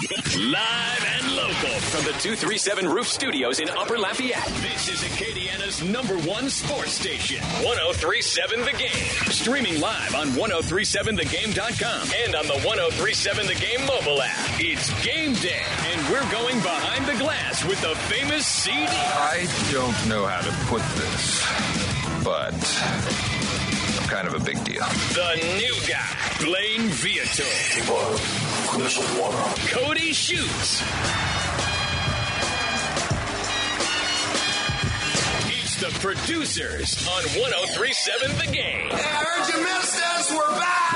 Live and local from the 237 Roof Studios in Upper Lafayette. This is Acadiana's #1 sports station, 1037 The Game. Streaming live on 1037thegame.com and on the 1037 The Game mobile app. It's game day, and we're going behind the glass with the famous CD. I don't know how to put this, but I'm kind of a big deal. The new guy, Blaine Viator. Cody Schutz. It's the producers on 1037 The Game. I heard you missed us. We're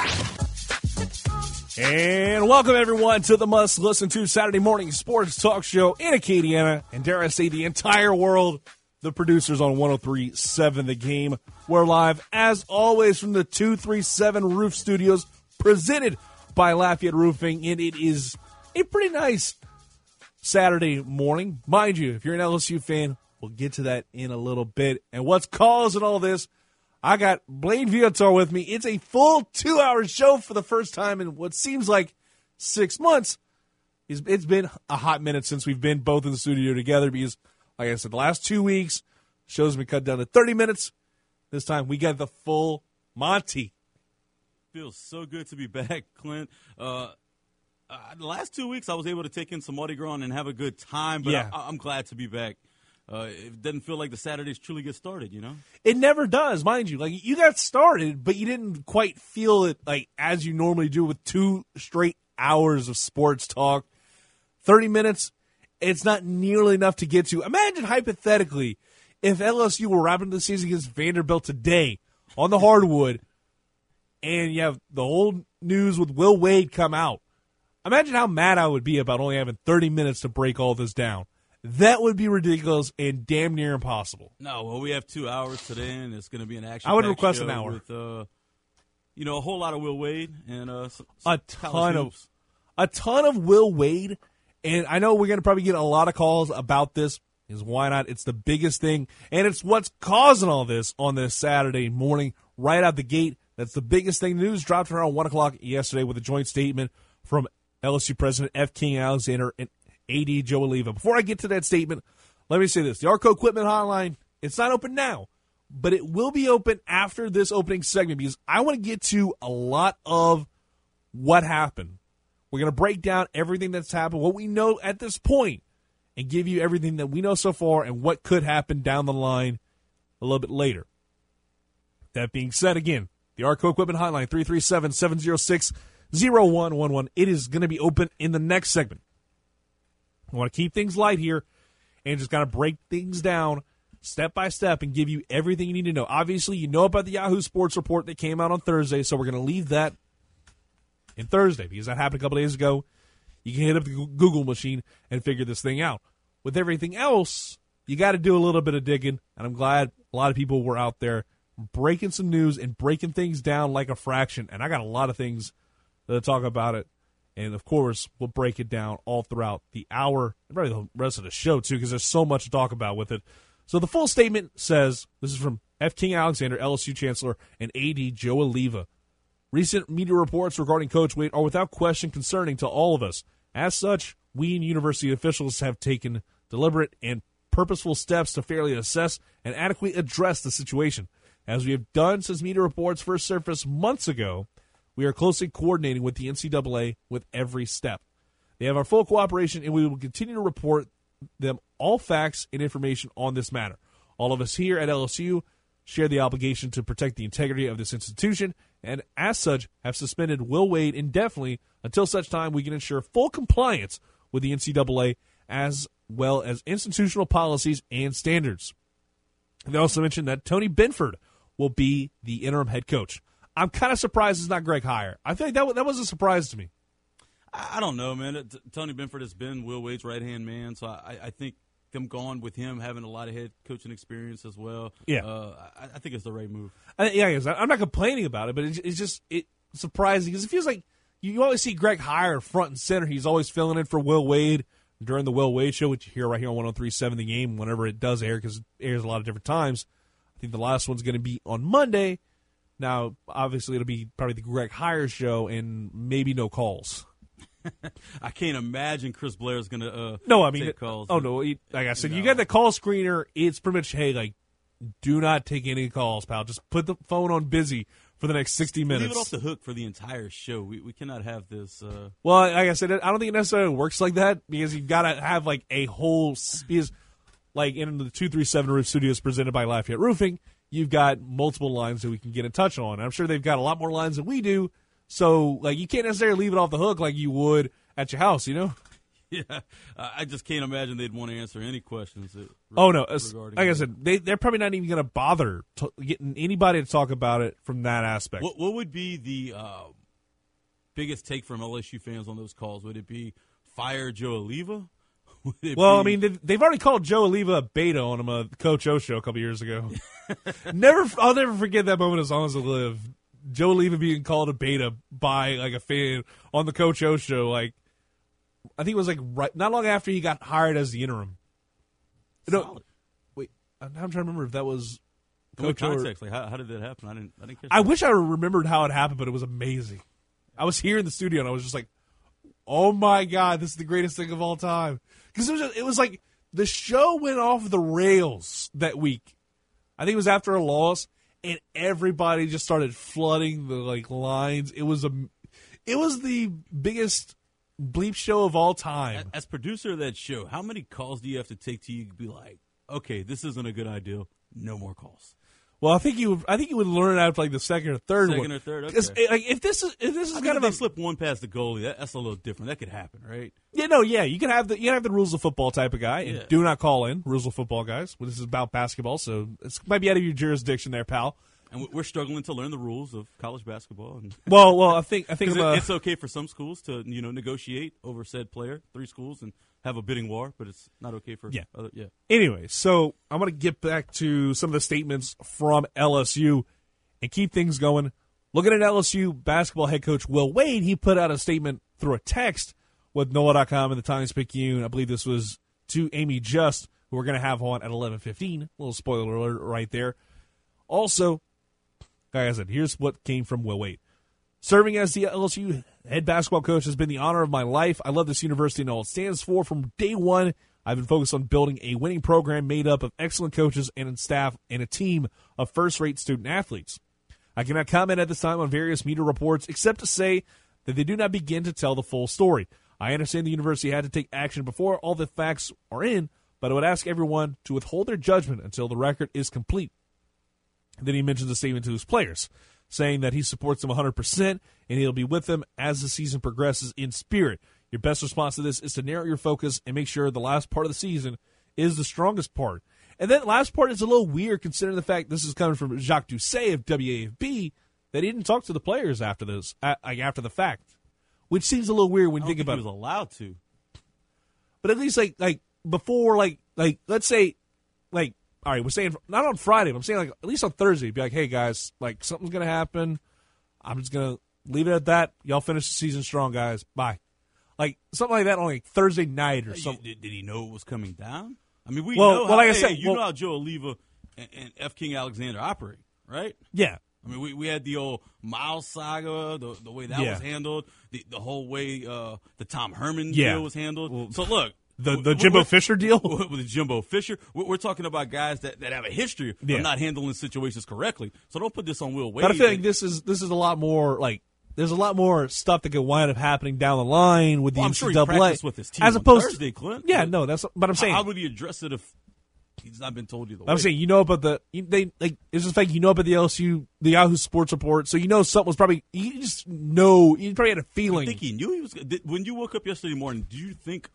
back. And welcome, everyone, to the must-listen-to Saturday morning sports talk show in Acadiana, and dare I say the entire world, the producers on 1037 The Game. We're live, as always, from the 237 Roof Studios, presented by Lafayette Roofing, and it is a pretty nice Saturday morning. Mind you, if you're an LSU fan, we'll get to that in a little bit. And what's causing all this? I got Blaine Viator with me. It's a full 2-hour show for the first time in what seems like 6 months. It's been a hot minute since we've been both in the studio together because, like I said, the last 2 weeks, shows have been cut down to 30 minutes. This time, we got the full Monty. Feels so good to be back, Clint. The last 2 weeks, I was able to take in some Mardi Gras and have a good time, but yeah. I'm glad to be back. It doesn't feel like the Saturdays truly get started, you know? It never does, mind you. Like, you got started, but you didn't quite feel it like as you normally do with 2 straight hours of sports talk. 30 minutes, it's not nearly enough to get to. Imagine, hypothetically, if LSU were wrapping the season against Vanderbilt today on the hardwood, and you have the whole news with Will Wade come out. Imagine how mad I would be about only having 30 minutes to break all this down. That would be ridiculous and damn near impossible. No, well, we have 2 hours today, and it's going to be an action. I would request an hour. With, a whole lot of Will Wade and a ton of Will Wade. And I know we're going to probably get a lot of calls about this. Is why not? It's the biggest thing, and it's what's causing all this on this Saturday morning right out the gate. That's the biggest thing. The news dropped around 1 o'clock yesterday with a joint statement from LSU President F. King Alexander and A.D. Joe Oliva. Before I get to that statement, let me say this. The Arco Equipment Hotline, it's not open now, but it will be open after this opening segment because I want to get to a lot of what happened. We're going to break down everything that's happened, what we know at this point, and give you everything that we know so far and what could happen down the line a little bit later. That being said, again, the Arco Equipment Hotline, 337-706-0111. It is going to be open in the next segment. I want to keep things light here and just kind of break things down step by step and give you everything you need to know. Obviously, you know about the Yahoo Sports report that came out on Thursday, so we're going to leave that in Thursday because that happened a couple days ago. You can hit up the Google machine and figure this thing out. With everything else, you got to do a little bit of digging, and I'm glad a lot of people were out there breaking some news and breaking things down like a fraction, and I got a lot of things to talk about it. And, of course, we'll break it down all throughout the hour and probably the rest of the show, too, because there's so much to talk about with it. So the full statement says, this is from F. King Alexander, LSU Chancellor, and A.D. Joe Oliva. Recent media reports regarding Coach Wade are without question concerning to all of us. As such, we and university officials have taken deliberate and purposeful steps to fairly assess and adequately address the situation. As we have done since media reports first surfaced months ago, we are closely coordinating with the NCAA with every step. They have our full cooperation, and we will continue to report them all facts and information on this matter. All of us here at LSU share the obligation to protect the integrity of this institution, and as such have suspended Will Wade indefinitely until such time we can ensure full compliance with the NCAA as well as institutional policies and standards. They also mentioned that Tony Benford will be the interim head coach. I'm kind of surprised it's not Greg Heiar. I think that was a surprise to me. I don't know, man. Tony Benford has been Will Wade's right-hand man, so I think them going with him, having a lot of head coaching experience as well, I think it's the right move. I'm not complaining about it, but it's just surprising because it feels like you always see Greg Heiar front and center. He's always filling in for Will Wade during the Will Wade Show, which you hear right here on 103.7 The Game whenever it does air because it airs a lot of different times. I think the last one's going to be on Monday. Now, obviously, it'll be probably the Greg Heiar Show and maybe no calls. I can't imagine Chris Blair's going to take calls. Oh, no. Like I said, you got the call screener. It's pretty much, hey, like, do not take any calls, pal. Just put the phone on busy for the next 60 minutes. Leave it off the hook for the entire show. We cannot have this. Well, like I said, I don't think it necessarily works like that because you've got to have, like, a whole – because, like, in the 237 Roof Studios presented by Lafayette Roofing, you've got multiple lines that we can get in touch on. I'm sure they've got a lot more lines than we do. So, like, you can't necessarily leave it off the hook like you would at your house, you know? Yeah, I just can't imagine they'd want to answer any questions. Oh, no. Like I said, they're probably not even going to bother getting anybody to talk about it from that aspect. What would be the biggest take from LSU fans on those calls? Would it be fire Joe Alleva? Well, I mean, they've already called Joe Alleva a beta on him, a Coach O show a couple years ago. I'll never forget that moment as long as I live. Joe Alleva being called a beta by, like, a fan on the Coach O show, like, I think it was, like, not long after he got hired as the interim. No, wait, I'm trying to remember if that was Coach O. Context, like, how did that happen? I didn't catch I that. wish I remembered how it happened, but it was amazing. I was here in the studio, and I was just like, oh, my God, this is the greatest thing of all time. Because it was like the show went off the rails that week. I think it was after a loss, and everybody just started flooding the, like, lines. It was the biggest bleep show of all time. As producer of that show, how many calls do you have to take to you be like, okay, this isn't a good idea, no more calls? Well, I think you would learn after, like, the second or third one. Second or third, okay. Like, if this is kind of they slip one past the goalie, that's a little different. That could happen, right? Yeah, you can have the rules of football type of guy, and do not call in rules of football guys. Well, this is about basketball, so this might be out of your jurisdiction there, pal. And we're struggling to learn the rules of college basketball. Well, I think it's okay for some schools to negotiate over said player, 3 schools, and have a bidding war, but it's not okay for other. Yeah. Anyway, so I'm going to get back to some of the statements from LSU and keep things going. Looking at LSU basketball head coach Will Wade, he put out a statement through a text with NOLA.com and the Times-Picayune. I believe this was to Amy Just, who we're going to have on at 11:15. A little spoiler alert right there. Also, like I said, here's what came from Will Wade. Serving as the LSU head basketball coach has been the honor of my life. I love this university and all it stands for. From day one, I've been focused on building a winning program made up of excellent coaches and staff and a team of first-rate student athletes. I cannot comment at this time on various media reports except to say that they do not begin to tell the full story. I understand the university had to take action before all the facts are in, but I would ask everyone to withhold their judgment until the record is complete. Then he mentions a statement to his players, saying that he supports them 100% and he'll be with them as the season progresses in spirit. Your best response to this is to narrow your focus and make sure the last part of the season is the strongest part. And that last part is a little weird considering the fact this is coming from Jacques Doucet of WAFB, that he didn't talk to the players after this, after the fact, which seems a little weird when you think about it. He was allowed to. But at least like before, like let's say, like, all right, we're saying not on Friday, but I'm saying like at least on Thursday, be like, hey guys, like something's gonna happen. I'm just gonna leave it at that. Y'all finish the season strong, guys. Bye. Like something like that on like Thursday night or something. Did he know it was coming down? I mean, we know. Like I said, you know how Joe Alleva and F. King Alexander operate, right? Yeah. I mean, we had the old Miles saga, the way that was handled, the whole way the Tom Herman deal was handled. Well, so look. The Jimbo Fisher deal? With the Jimbo Fisher. We're talking about guys that have a history of not handling situations correctly. So don't put this on Will Wade. But I feel like this is a lot more, like, there's a lot more stuff that could wind up happening down the line with the NCAA. I'm sure he practiced with his team as opposed on Thursday, Clint. Yeah, no, that's what I'm saying. How would he address it if he's not been told either way? I'm saying, you know about it's just like, you know about the LSU, the Yahoo Sports Report, so you know something was probably, you just know, you probably had a feeling. I think he knew he was, when you woke up yesterday morning, do you think,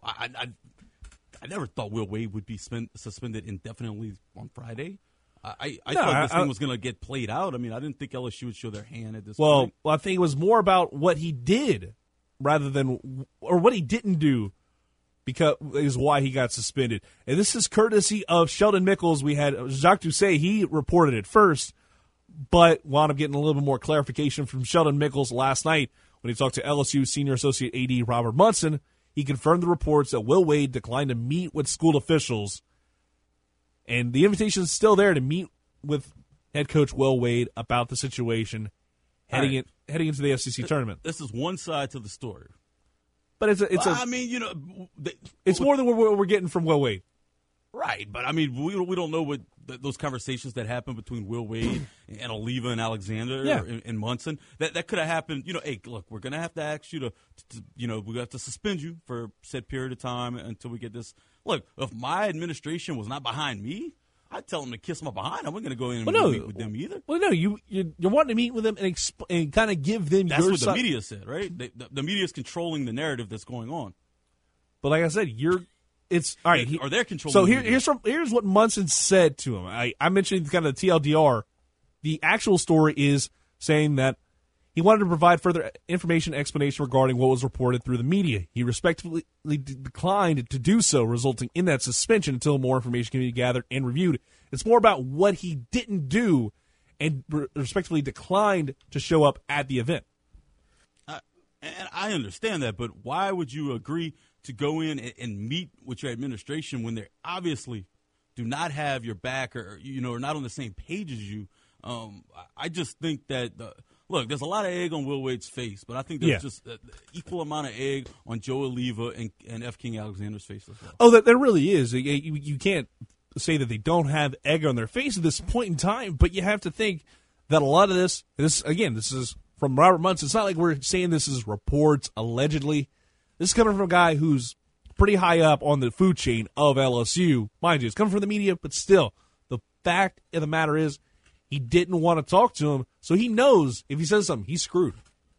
I never thought Will Wade would be suspended indefinitely on Friday. I thought this thing was going to get played out. I mean, I didn't think LSU would show their hand at this point. Well, I think it was more about what he did rather than – or what he didn't do because is why he got suspended. And this is courtesy of Sheldon Mickles. We had Jacques Doucet. He reported it first, but wound up getting a little bit more clarification from Sheldon Mickles last night when he talked to LSU Senior Associate AD Robert Munson. He confirmed the reports that Will Wade declined to meet with school officials, and the invitation is still there to meet with head coach Will Wade about the situation heading into the SEC tournament. This is one side to the story. But I mean, it's more than what we're getting from Will Wade. Right, but I mean, we don't know what those conversations that happened between Will Wade and Oliva and Alexander and Munson. That could have happened. Hey, look, we're gonna have to ask you to we have to suspend you for a set period of time until we get this. Look, if my administration was not behind me, I'd tell them to kiss my behind. I wasn't going to go in and meet with them either. Well, no, you're wanting to meet with them and kind of give them That's your what side. the media said, right? The media is controlling the narrative that's going on. But like I said, it's all right. Or they're controlling. So here's what Munson said to him. I mentioned kind of the TLDR. The actual story is saying that he wanted to provide further information and explanation regarding what was reported through the media. He respectfully declined to do so, resulting in that suspension until more information can be gathered and reviewed. It's more about what he didn't do and respectfully declined to show up at the event. And I understand that, but why would you agree to go in and meet with your administration when they obviously do not have your back or are not on the same page as you? I just think that look, there's a lot of egg on Will Wade's face, but I think there's just an equal amount of egg on Joe Oliva and F. King Alexander's face as well. Oh, there really is. You can't say that they don't have egg on their face at this point in time, but you have to think that a lot of this is from Robert Munson. It's not like we're saying this is reports, allegedly. This is coming from a guy who's pretty high up on the food chain of LSU. Mind you, it's coming from the media, but still, the fact of the matter is he didn't want to talk to him, so he knows if he says something, he's screwed.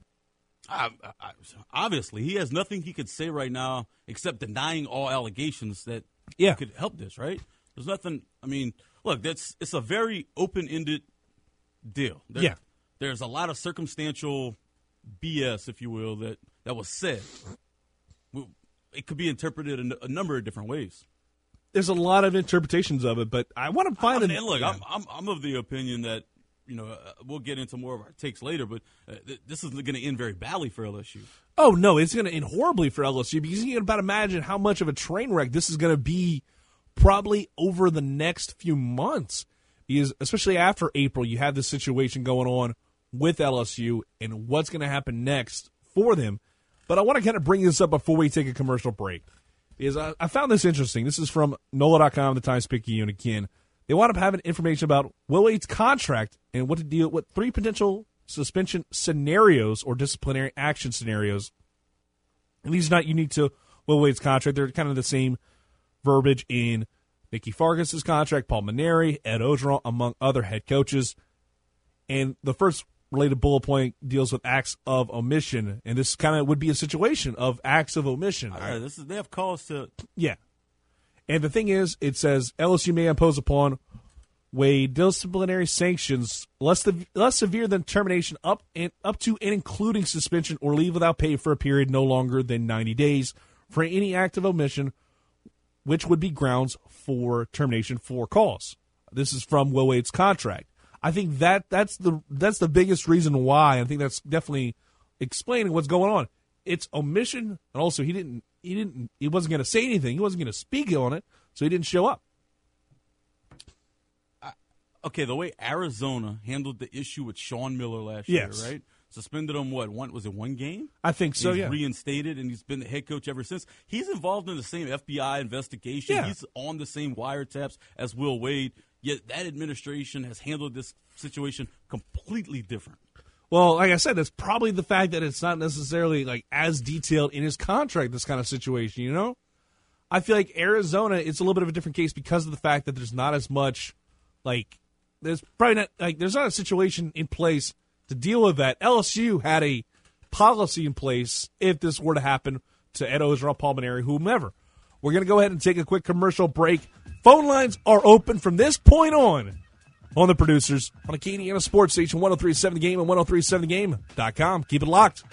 Obviously, he has nothing he could say right now except denying all allegations that could help this, right? There's nothing. I mean, look, it's a very open-ended deal. There's a lot of circumstantial BS, if you will, that was said. It could be interpreted in a number of different ways. There's a lot of interpretations of it, but I want to find I'm of the opinion that we'll get into more of our takes later, but this is going to end very badly for LSU. Oh no, it's going to end horribly for LSU because you can about imagine how much of a train wreck this is going to be, probably over the next few months. Because especially after April, you have this situation going on with LSU and what's going to happen next for them. But I want to kind of bring this up before we take a commercial break. Because I found this interesting. This is from NOLA.com, the Times-Picayune again. They wound up having information about Will Wade's contract and what to deal with 3 potential suspension scenarios or disciplinary action scenarios. And these are not unique to Will Wade's contract. They're kind of the same verbiage in Mickey Fargas's contract, Paul Mainieri, Ed Orgeron, among other head coaches. And the first related bullet point deals with acts of omission, and this kind of would be a situation of acts of omission. All right, they have cause to. Yeah. And the thing is, it says LSU may impose upon Wade disciplinary sanctions less severe than termination up to and including suspension or leave without pay for a period no longer than 90 days for any act of omission, which would be grounds for termination for cause. This is from Will Wade's contract. I think that's the biggest reason why. I think that's definitely explaining what's going on. It's omission, and also he wasn't going to say anything. He wasn't going to speak on it, so he didn't show up. Okay, the way Arizona handled the issue with Sean Miller last year, right? Suspended him, one game? I think so, He's reinstated, and he's been the head coach ever since. He's involved in the same FBI investigation. Yeah. He's on the same wiretaps as Will Wade, yet that administration has handled this situation completely different. Well, like I said, it's probably the fact that it's not necessarily like as detailed in his contract, this kind of situation, you know? I feel like Arizona, it's a little bit of a different case because of the fact that there's not as much, there's not a situation in place to deal with that. LSU had a policy in place if this were to happen to Ed Orgeron, Paul Mainieri, whomever. We're going to go ahead and take a quick commercial break. Phone lines are open from this point on the Producers on Acadiana Sports Station 103.7 The Game and 103.7thegame.com. Keep it locked.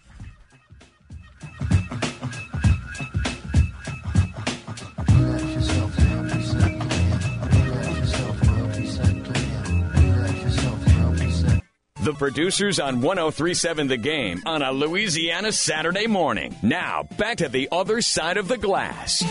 The Producers on 103.7 The Game on a Louisiana Saturday morning. Now, back to the other side of the glass.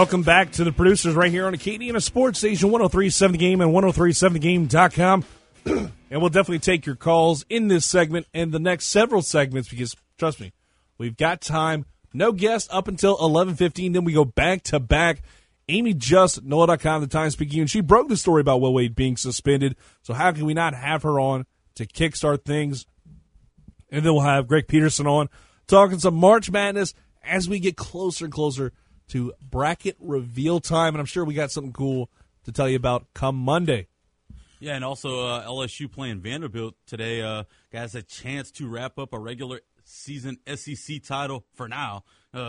Welcome back to the producers right here on Acadiana Sports Station 103.7 The Game and 103.7thegame.com. And we'll definitely take your calls in this segment and the next several segments because, trust me, we've got time. No guests up until 11:15. Then we go back to back. Amy Just, NOLA.com, the Times-Picayune, she broke the story about Will Wade being suspended. So how can we not have her on to kickstart things? And then we'll have Greg Peterson on talking some March Madness as we get closer and closer to bracket reveal time. And I'm sure we got something cool to tell you about come Monday. Yeah, and also LSU playing Vanderbilt today. Guys, a chance to wrap up a regular season SEC title for now.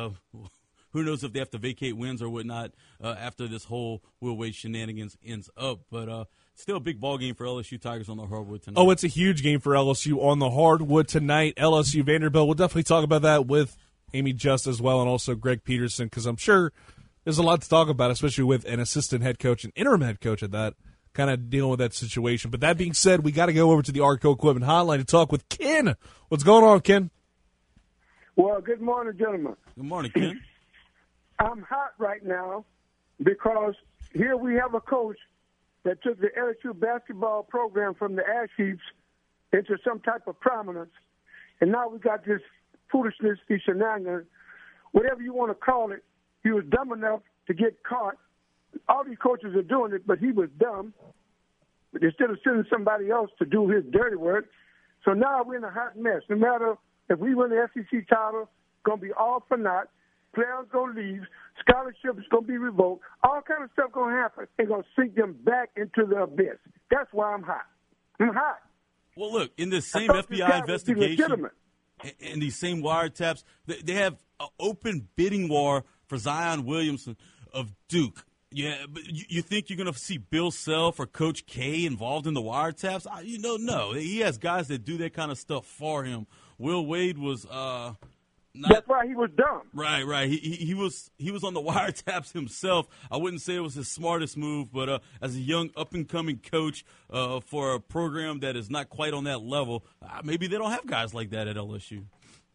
Who knows if they have to vacate wins or whatnot after this whole Will Wade shenanigans ends up. But still a big ball game for LSU Tigers on the hardwood tonight. Oh, it's a huge game for LSU on the hardwood tonight. LSU Vanderbilt. We'll definitely talk about that with Amy Just as well and also Greg Peterson because I'm sure there's a lot to talk about, especially with an assistant head coach and interim head coach at that, kind of dealing with that situation. But that being said, we got to go over to the Arco Equipment Hotline to talk with Ken. What's going on, Ken? Well, good morning, gentlemen. Good morning, Ken. I'm hot right now because here we have a coach that took the LSU basketball program from the ash heaps into some type of prominence, and now we got this foolishness, these shenanigans, whatever you want to call it. He was dumb enough to get caught. All these coaches are doing it, but he was dumb. But instead of sending somebody else to do his dirty work, so now we're in a hot mess. No matter if we win the SEC title, going to be all for naught. Players going to leave. Scholarships going to be revoked. All kind of stuff going to happen. They're going to sink them back into the abyss. That's why I'm hot. I'm hot. Well, look, in this same FBI investigation and these same wiretaps, they have an open bidding war for Zion Williamson of Duke. Yeah, but you think you're going to see Bill Self or Coach K involved in the wiretaps? No. He has guys that do that kind of stuff for him. Will Wade was that's why he was dumb. Right. He was on the wiretaps himself. I wouldn't say it was his smartest move, but as a young up-and-coming coach for a program that is not quite on that level, maybe they don't have guys like that at LSU.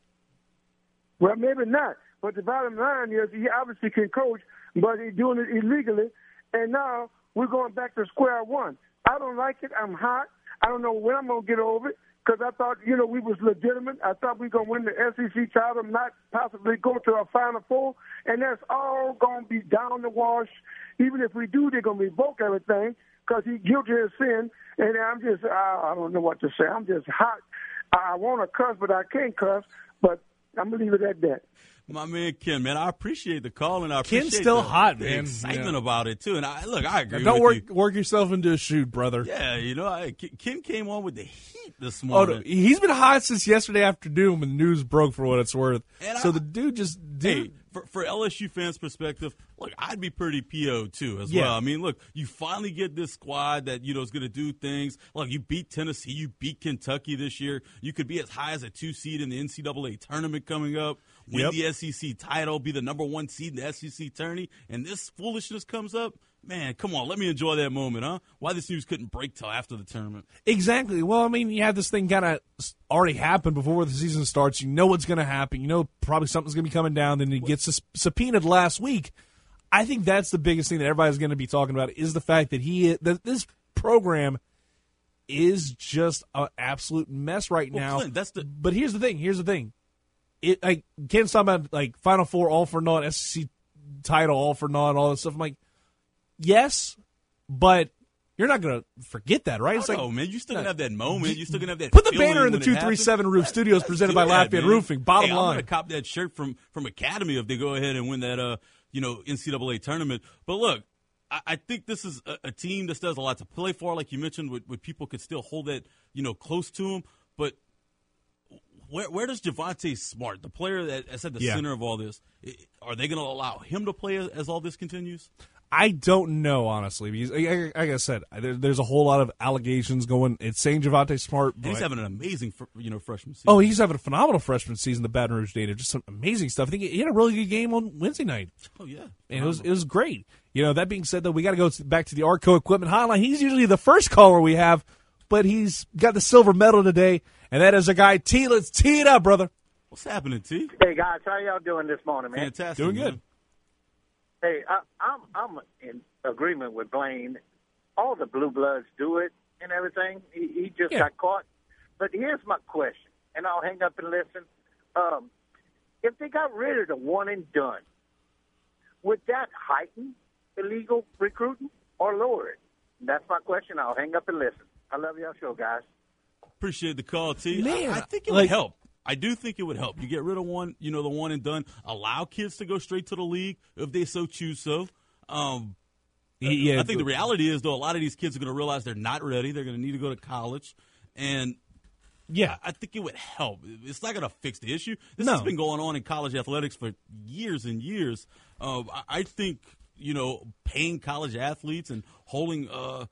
Well, maybe not. But the bottom line is he obviously can coach, but he's doing it illegally. And now we're going back to square one. I don't like it. I'm hot. I don't know when I'm going to get over it. Because I thought, we was legitimate. I thought we were going to win the SEC title, not possibly go to a Final Four. And that's all going to be down the wash. Even if we do, they're going to revoke everything because he's guilty of sin. And I'm just, I don't know what to say. I'm just hot. I want to cuss, but I can't cuss. But I'm going to leave it at that. My man Ken, man, I appreciate the call, and I appreciate Ken's still hot, man. Excitement about it too. And I agree. Don't with you. work yourself into a shoot, brother. Yeah, Ken came on with the heat this morning. Oh, he's been hot since yesterday afternoon when the news broke, for what it's worth. And the dude just did. For LSU fans' perspective, look, I'd be pretty PO too as well. I mean, look, you finally get this squad that is going to do things. Look, you beat Tennessee, you beat Kentucky this year. You could be as high as a 2 seed in the NCAA tournament coming up. Win the SEC title, be the number 1 seed in the SEC tourney, and this foolishness comes up. Man, come on, let me enjoy that moment, huh? Why this news couldn't break till after the tournament? Exactly. Well, I mean, you have this thing kind of already happen before the season starts. You know what's going to happen. You know probably something's going to be coming down. Then it gets subpoenaed last week. I think that's the biggest thing that everybody's going to be talking about is the fact that this program is just an absolute mess right now. Clint, but here's the thing. Ken's talking about Final Four, all for naught, SEC title, all for naught, all that stuff. I'm like, yes, but you're not going to forget that, right? It's man, you're still going to have that moment. You're still going to have that. Put the banner in the 237 Roof Studios presented by Lafayette Roofing. Bottom line. I'm going to cop that shirt from Academy if they go ahead and win that NCAA tournament. But look, I think this is a team that still has a lot to play for, like you mentioned, with people could still hold that close to them. But where does Javonte Smart, the player that's at the center of all this, are they going to allow him to play as all this continues? I don't know, honestly. Because, like I said, there's a whole lot of allegations going. It's saying Javonte Smart. And he's having an amazing freshman season. Oh, he's having a phenomenal freshman season, the Baton Rouge Native. Just some amazing stuff. I think he had a really good game on Wednesday night. Oh, yeah. And it was great. That being said, though, we got to go back to the Arco Equipment Hotline. He's usually the first caller we have, but he's got the silver medal today, and that is our guy, T. Let's tee it up, brother. What's happening, T? Hey, guys. How y'all doing this morning, man? Fantastic. Doing good. Hey, I'm in agreement with Blaine. All the blue bloods do it and everything. He just got caught. But here's my question, and I'll hang up and listen. If they got rid of the one and done, would that heighten illegal recruiting or lower it? That's my question. I'll hang up and listen. I love y'all show, guys. Appreciate the call, T. Man, I think it would help. I do think it would help. You get rid of one, the one and done. Allow kids to go straight to the league if they so choose so. I think the reality is, though, a lot of these kids are going to realize they're not ready. They're going to need to go to college. And, I think it would help. It's not going to fix the issue. This has been going on in college athletics for years and years. I think, paying college athletes and holding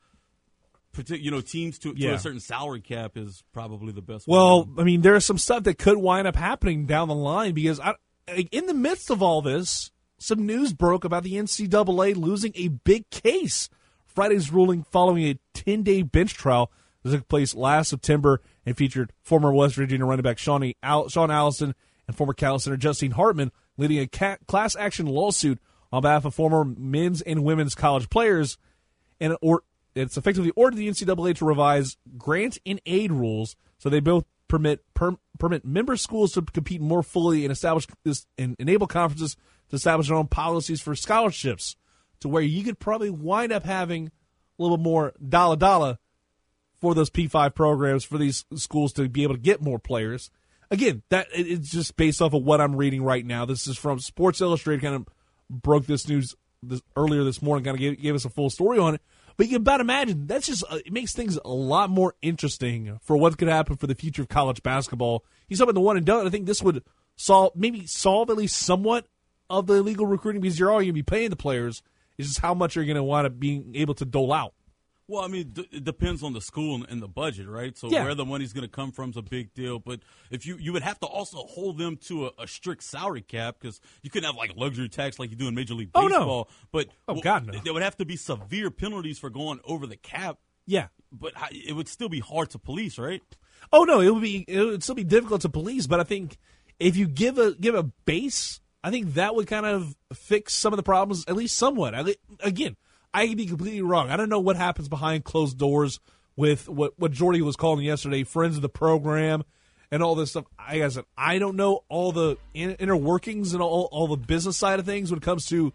teams to a certain salary cap is probably the best way. Well, I mean, there's some stuff that could wind up happening down the line because in the midst of all this, some news broke about the NCAA losing a big case. Friday's ruling following a 10-day bench trial that took place last September and featured former West Virginia running back Sean Allison and former Cal center Justine Hartman leading a class action lawsuit on behalf of former men's and women's college players, and it's effectively ordered the NCAA to revise grant and aid rules so they both permit member schools to compete more fully and establish this and enable conferences to establish their own policies for scholarships, to where you could probably wind up having a little more dollar for those P5 programs for these schools to be able to get more players. Again, that it's just based off of what I'm reading right now. This is from Sports Illustrated. Kind of broke this news earlier this morning. Kind of gave us a full story on it. But you can about imagine that's just it makes things a lot more interesting for what could happen for the future of college basketball. He's talking about the one and done. I think this would solve at least somewhat of the illegal recruiting because you're all going to be paying the players. It's just how much you're going to want to being able to dole out. Well, I mean, it depends on the school and the budget, right? So where the money's going to come from is a big deal. But if you would have to also hold them to a strict salary cap because you couldn't have like luxury tax like you do in Major League Baseball. But God, no. There would have to be severe penalties for going over the cap. Yeah, but it would still be hard to police, right? Oh no, it would still be difficult to police. But I think if you give a base, I think that would kind of fix some of the problems at least somewhat. Again. I could be completely wrong. I don't know what happens behind closed doors with what Jordy was calling yesterday, friends of the program, and all this stuff. Like I said, I don't know all the inner workings and all the business side of things when it comes to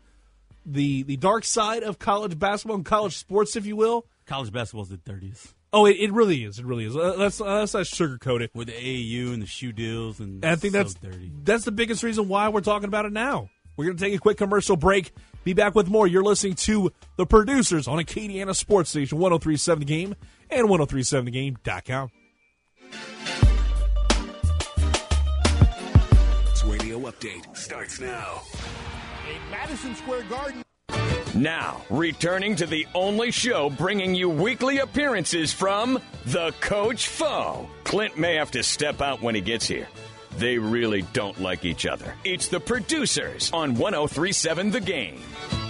the dark side of college basketball and college sports, if you will. College basketball is the dirtiest. Oh, it really is. It really is. Let's not sugarcoat it. With the AAU and the shoe deals, and I think that's dirty. That's the biggest reason why we're talking about it now. We're going to take a quick commercial break. Be back with more. You're listening to The Producers on Acadiana Sports Station 103.7 The Game and 103.7thegame.com. This radio update starts now. In Madison Square Garden. Now, returning to the only show bringing you weekly appearances from the Coach Foe. Clint may have to step out when he gets here. They really don't like each other. It's The Producers on 103.7 The Game.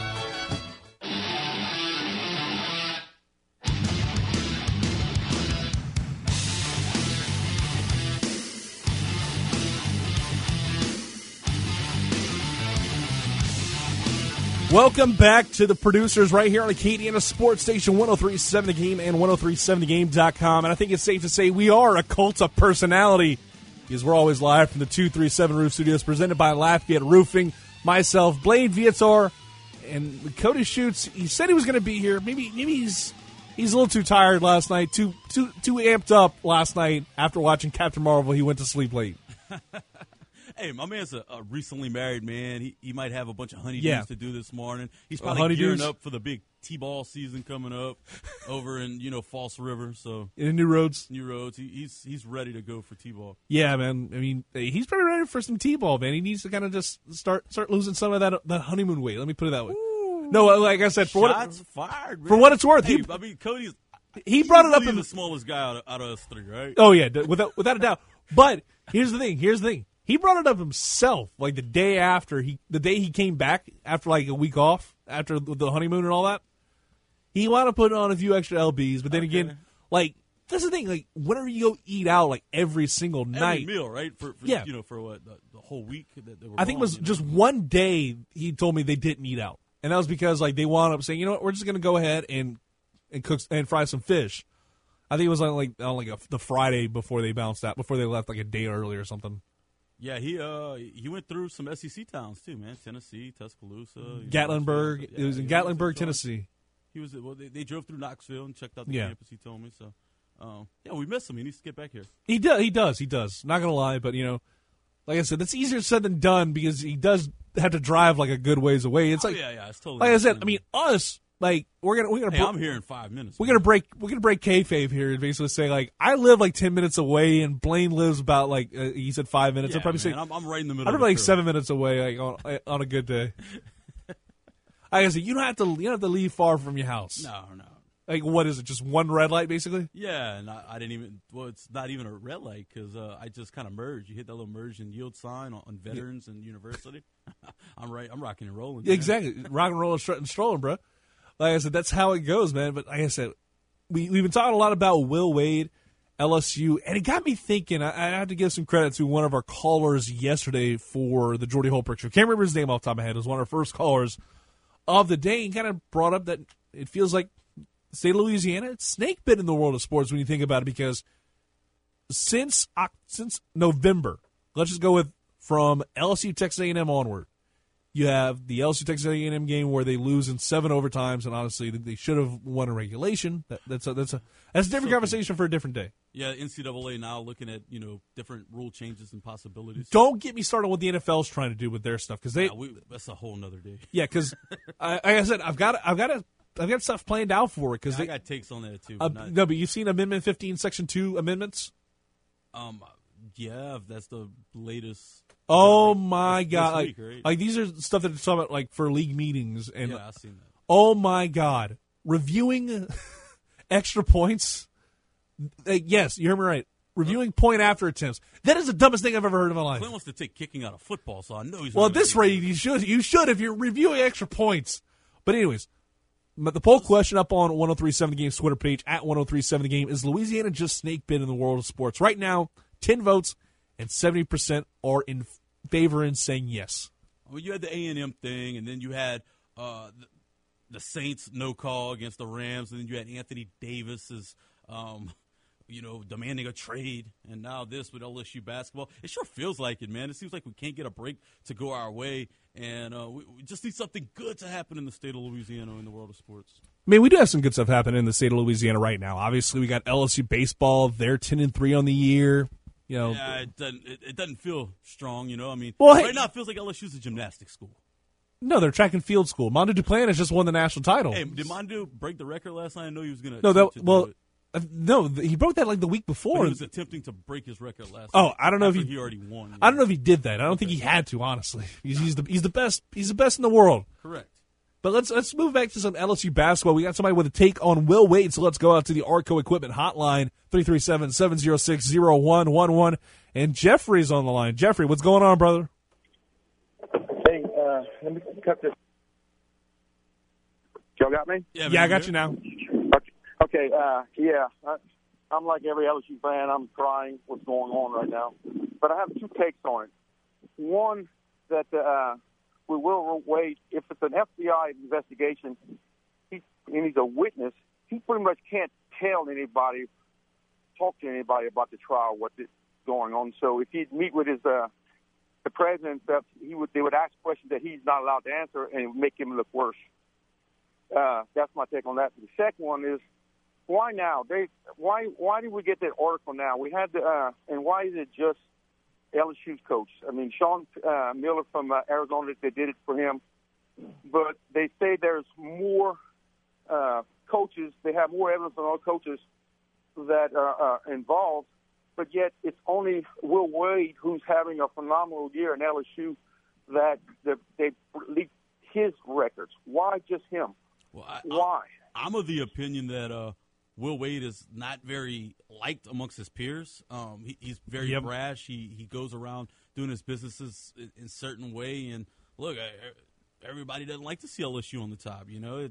Welcome back to The Producers right here on Acadiana Sports Station 103.7 The Game and 103.7thegame.com. And I think it's safe to say we are a cult of personality. Because we're always live from the 237 Roof Studios, presented by Lafayette Roofing. Myself, Blaine Vietor, and Cody Schutz. He said he was going to be here. Maybe he's a little too tired last night, too amped up last night after watching Captain Marvel. He went to sleep late. Hey, my man's a recently married man. He might have a bunch of honeydews to do this morning. He's probably gearing up for the big T-ball season coming up over in False River. So in New Roads. He's ready to go for T-ball. Yeah, man. I mean, he's probably ready for some T-ball, man. He needs to kind of just start losing some of that honeymoon weight. Let me put it that way. Ooh, no, like I said, for what it's worth. Hey, Cody's he brought it up in the smallest guy out of us three, right? Oh yeah, without a doubt. But here's the thing. He brought it up himself, like the day he came back after like a week off after the honeymoon and all that. He wanted to put on a few extra LBs, but then again, like that's the thing. Like whenever you go eat out, like every single night, meal, right? For what the whole week. That they were I think it was just one day. He told me they didn't eat out. and that was because like they wound up saying, you know what, we're just going to go ahead and cook and fry some fish. I think it was on the Friday before they bounced out, before they left like a day early or something. Yeah, he went through some SEC towns too, man. Tennessee, Tuscaloosa, Gatlinburg. It was in Gatlinburg, Tennessee. He was. Well, they drove through Knoxville and checked out the campus. He told me so. Yeah, we miss him. He needs to get back here. He does. Not gonna lie, but like I said, that's easier said than done because he does have to drive like a good ways away. It's it's totally. Like I said, I mean, us. Like we're gonna. Hey, I'm here in 5 minutes. We're gonna break kayfabe here and basically say like I live like 10 minutes away and Blaine lives about like he said 5 minutes. I'd probably say I'm right in the middle. I live like 7 minutes away like on a good day. Like I said, you don't have to leave far from your house. No. Like what is it? Just one red light basically? Yeah, and I didn't even. Well, it's not even a red light because I just kind of merged. You hit that little merge and yield sign on Veterans and University. I'm right. I'm rocking and rolling. Man. Exactly, rock and rolling, and strolling, bro. Like I said, that's how it goes, man. But like I said, we've been talking a lot about Will Wade, LSU, and it got me thinking. I have to give some credit to one of our callers yesterday for the Jordy Holbrook show. Can't remember his name off the top of my head. It was one of our first callers of the day and kind of brought up that it feels like the state of Louisiana, it's snake bit in the world of sports when you think about it because since November, let's just go with from LSU Texas A&M onward, you have the LSU Texas A&M game where they lose in 7 overtimes, and honestly, they should have won in regulation. That's a different conversation for a different day. Yeah, NCAA now looking at different rule changes and possibilities. Don't get me started on what the NFL's trying to do with their stuff because that's a whole nother day. Yeah, because like I said, I've got stuff planned out for it because I got takes on that too. No, but you've seen Amendment 15, Section 2 amendments. Yeah, that's the latest. Oh my God! Week, right? Like these are stuff that it's talking about, like for league meetings, and yeah, I've seen that. Oh my God! Reviewing extra points. Yes, you heard me right. Reviewing point after attempts. That is the dumbest thing I've ever heard in my life. Clint wants to take kicking out of football, so I know he's. Well, at this rate, you should if you're reviewing extra points. But anyways, the poll question up on 103.7 The Game's Twitter page at 103.7 The Game is Louisiana just snake bit in the world of sports right now? 10 votes and 70% are in favor in saying yes. Well, you had the A&M thing, and then you had the Saints no call against the Rams, and then you had Anthony Davis's, demanding a trade, and now this with LSU basketball. It sure feels like it, man. It seems like we can't get a break to go our way, and we just need something good to happen in the state of Louisiana in the world of sports. I mean, we do have some good stuff happening in the state of Louisiana right now. Obviously, we got LSU baseball. They're 10-3 on the year. Yeah, it doesn't feel strong, I mean, right now it feels like LSU's a gymnastics school. No, they're track and field school. Mondo Duplantis just won the national title. Hey, did Mondo break the record last night? I know he was going to. No, he broke that like the week before. But he was attempting to break his record last night. Oh, I don't know if he already won. I don't know if he did that. I don't think he had to. Honestly, he's the best. He's the best in the world. Correct. But let's move back to some LSU basketball. We got somebody with a take on Will Wade, so let's go out to the Arco Equipment Hotline, 337-706-0111. And Jeffrey's on the line. Jeffrey, what's going on, brother? Hey, let me cut this. Y'all got me? Yeah, I got you now. Okay, I'm like every LSU fan. I'm crying what's going on right now. But I have 2 takes on it. One, that we will wait. If it's an FBI investigation, he's a witness, he pretty much can't talk to anybody about the trial, what's going on. So if he'd meet with the president, they would ask questions that he's not allowed to answer, and it would make him look worse. That's my take on that. The second one is, why now? Why did we get that article now? We had and why is it just LSU's coach? I mean, Sean Miller from Arizona, they did it for him, but they say there's more coaches. They have more evidence on all coaches that are involved, but yet it's only Will Wade who's having a phenomenal year in LSU that they leaked his records. Why just him? Well, why? I'm of the opinion that Will Wade is not very liked amongst his peers. He's very brash. He goes around doing his businesses in a certain way. And look, everybody doesn't like to see LSU on the top.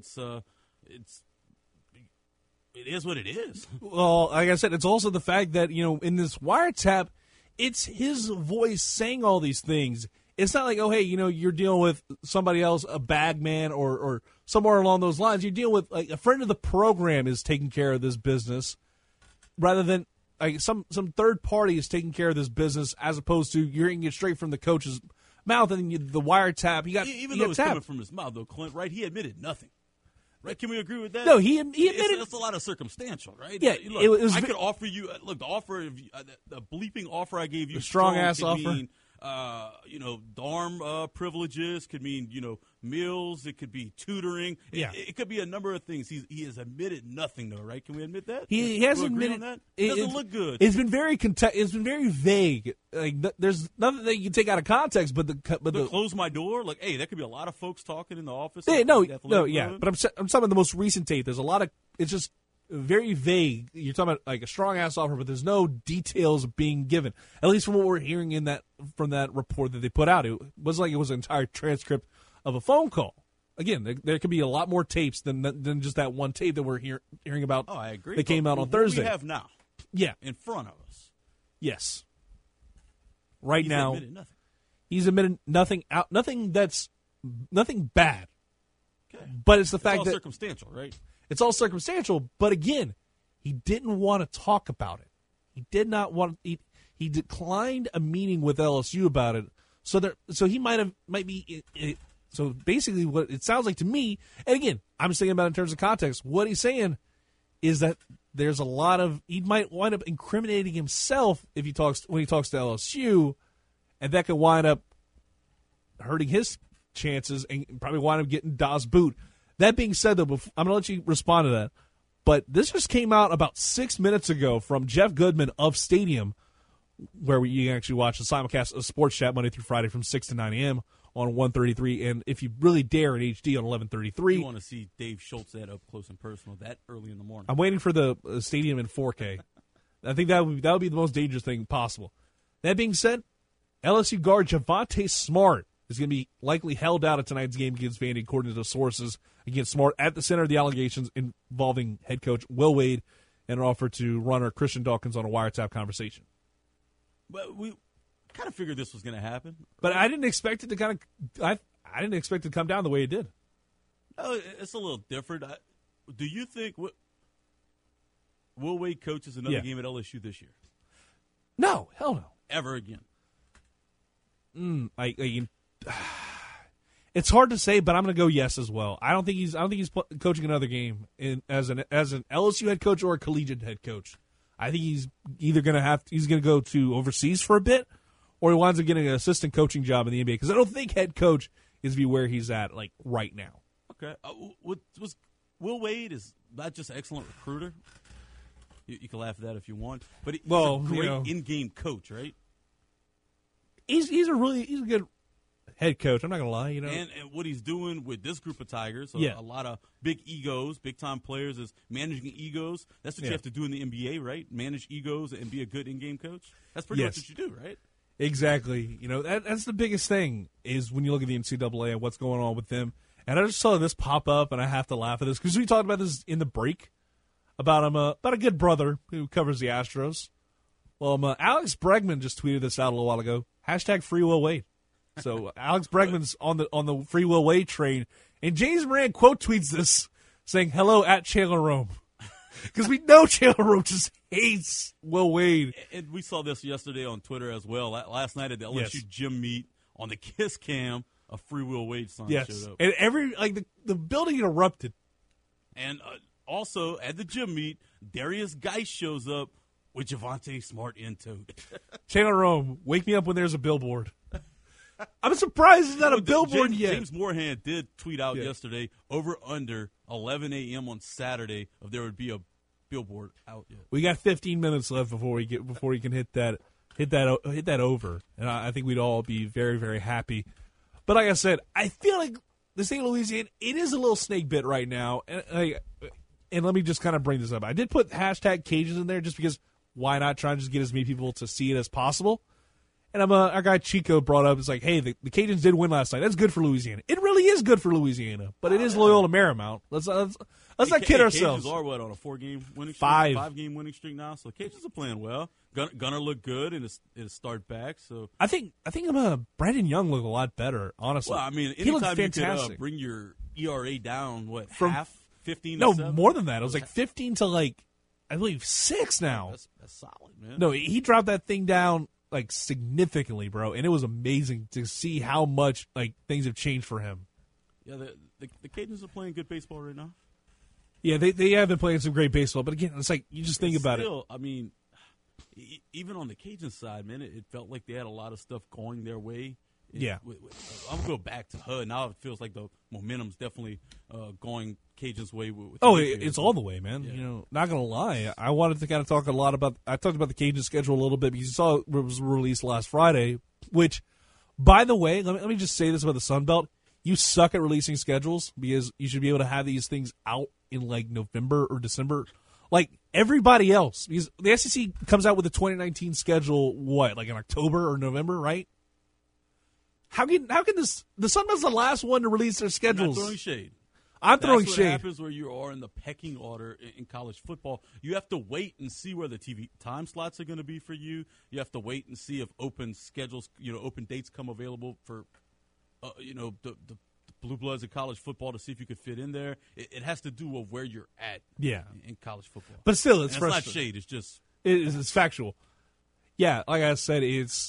It is what it is. Well, like I said, it's also the fact that in this wiretap, it's his voice saying all these things. it's not like, oh, hey, you're dealing with somebody else, a bag man or somewhere along those lines. You're dealing with, like, a friend of the program is taking care of this business rather than like some third party is taking care of this business as opposed to you're getting it straight from the coach's mouth and the wiretap. Even though it's coming from his mouth, though, Clint, right? He admitted nothing. Right? Can we agree with that? No, he admitted. It's a lot of circumstantial, right? Yeah, look, I could offer you the offer of the bleeping offer I gave you. A strong ass offer. Mean, dorm privileges could mean meals. It could be tutoring. It could be a number of things. He has admitted nothing, though, right? Can we admit that? He has admitted that. It doesn't look good. It's been very it's been very vague. Like there's nothing that you can take out of context. But close my door. Like, hey, there could be a lot of folks talking in the office. Yeah, But I'm talking about the most recent tape. There's a lot of. It's just very vague. You're talking about like a strong ass offer, but there's no details being given. At least from what we're hearing from that report that they put out, it wasn't like it was an entire transcript of a phone call. Again, there could be a lot more tapes than just that one tape that we're hearing about. Oh, I agree. That came out on Thursday. What we have now, in front of us. Yes. Right now, admitted nothing. He's admitted nothing bad. Okay. But it's the fact that circumstantial, right? It's all circumstantial, but again, he didn't want to talk about it. He did not want. He declined a meeting with LSU about it. So he might be. So basically, what it sounds like to me, and again, I'm just thinking about it in terms of context. What he's saying is that there's a lot of he might wind up incriminating himself when he talks to LSU, and that could wind up hurting his chances and probably wind up getting Das Boot. That being said, though, I'm going to let you respond to that. But this just came out about 6 minutes ago from Jeff Goodman of Stadium, where you can actually watch the simulcast of Sports Chat Monday through Friday from 6 to 9 a.m. on 133. And if you really dare in HD on 1133. You want to see Dave Schultz that up close and personal that early in the morning. I'm waiting for the Stadium in 4K. I think that would be the most dangerous thing possible. That being said, LSU guard Javonte Smart is going to be likely held out at tonight's game against Vandy, according to the sources. Against Smart at the center of the allegations involving head coach Will Wade and an offer to runner Christian Dawkins on a wiretap conversation. But we kind of figured this was going to happen. But I didn't expect it to I didn't expect it to come down the way it did. No, it's a little different. Do you think Will Wade coaches another game at LSU this year? No, hell no. Ever again? It's hard to say, but I'm going to go yes as well. I don't think he's coaching another game as an LSU head coach or a collegiate head coach. I think he's either going to go to overseas for a bit, or he winds up getting an assistant coaching job in the NBA. Because I don't think head coach is where he's at like right now. Okay, was Will Wade is not just an excellent recruiter. You can laugh at that if you want, but he's a great in-game coach, right? He's a good head coach. I'm not gonna lie, And what he's doing with this group of Tigers, a lot of big egos, big time players, is managing egos. That's what you have to do in the NBA, right? Manage egos and be a good in-game coach. That's pretty much what you do, right? Exactly. That's the biggest thing is when you look at the NCAA and what's going on with them. And I just saw this pop up, and I have to laugh at this because we talked about this in the break about a good brother who covers the Astros. Well, Alex Bregman just tweeted this out a little while ago. #Free Will Wade. So Alex Bregman's on the Free Will Wade train, and James Moran quote tweets this saying, "Hello at Chandler Rome," because we know Chandler Rome just hates Will Wade. And we saw this yesterday on Twitter as well. Last night at the LSU gym meet on the Kiss Cam, a Free Will Wade sign showed up, and the building erupted. And also at the gym meet, Darius Geist shows up with Javonte Smart in tow. Chandler Rome, wake me up when there's a billboard. I'm surprised it's not a billboard yet. James Moorhan did tweet out yesterday over under 11 a.m. on Saturday if there would be a billboard out yet. We got 15 minutes left before he can hit that over, and I think we'd all be very, very happy. But like I said, I feel like the state of Louisiana, it is a little snake bit right now, and let me just kind of bring this up. I did put #Cajuns in there just because why not try and just get as many people to see it as possible. And our guy Chico brought up, it's like, hey, the Cajuns did win last night. That's good for Louisiana. It really is good for Louisiana, but it is Loyola Marymount. Let's Let's not kid ourselves. Cajuns are what, on a 4-game winning streak? 5-game winning streak now. So Cajuns are playing well. Gonna look good in a start back. So I think Brandon Young looked a lot better. Honestly, well, I mean, he looked anytime fantastic. you could bring your ERA down, From half 15? No, to 7? more than that. It was like 15 to like I believe 6 now. That's solid, man. No, he dropped that thing down like significantly, bro, and it was amazing to see how much like things have changed for him. Yeah, the Cajuns are playing good baseball right now. Yeah, they have been playing some great baseball, but again, it's like you just think about it. I mean, even on the Cajun side, man, it felt like they had a lot of stuff going their way. Yeah. I'm going to go back to HUD. Now it feels like the momentum's definitely going Cajun's way. It's all the way, man. Yeah. You know, not going to lie. I wanted to kind of talk a lot about – I talked about the Cajun schedule a little bit because you saw it was released last Friday, which, by the way, let me just say this about the Sun Belt. You suck at releasing schedules because you should be able to have these things out in, like, November or December. Like everybody else, because the SEC comes out with the 2019 schedule, like in October or November, right? How can the Sun Belt's the last one to release their schedules? I'm not throwing shade. That's what shade. happens where you are in the pecking order in college football. You have to wait and see where the TV time slots are going to be for you. You have to wait and see if open schedules, open dates come available for, the Blue Bloods in college football to see if you could fit in there. It has to do with where you're at. Yeah. In college football. But still, it's not shade. It's just it's factual. Yeah, like I said,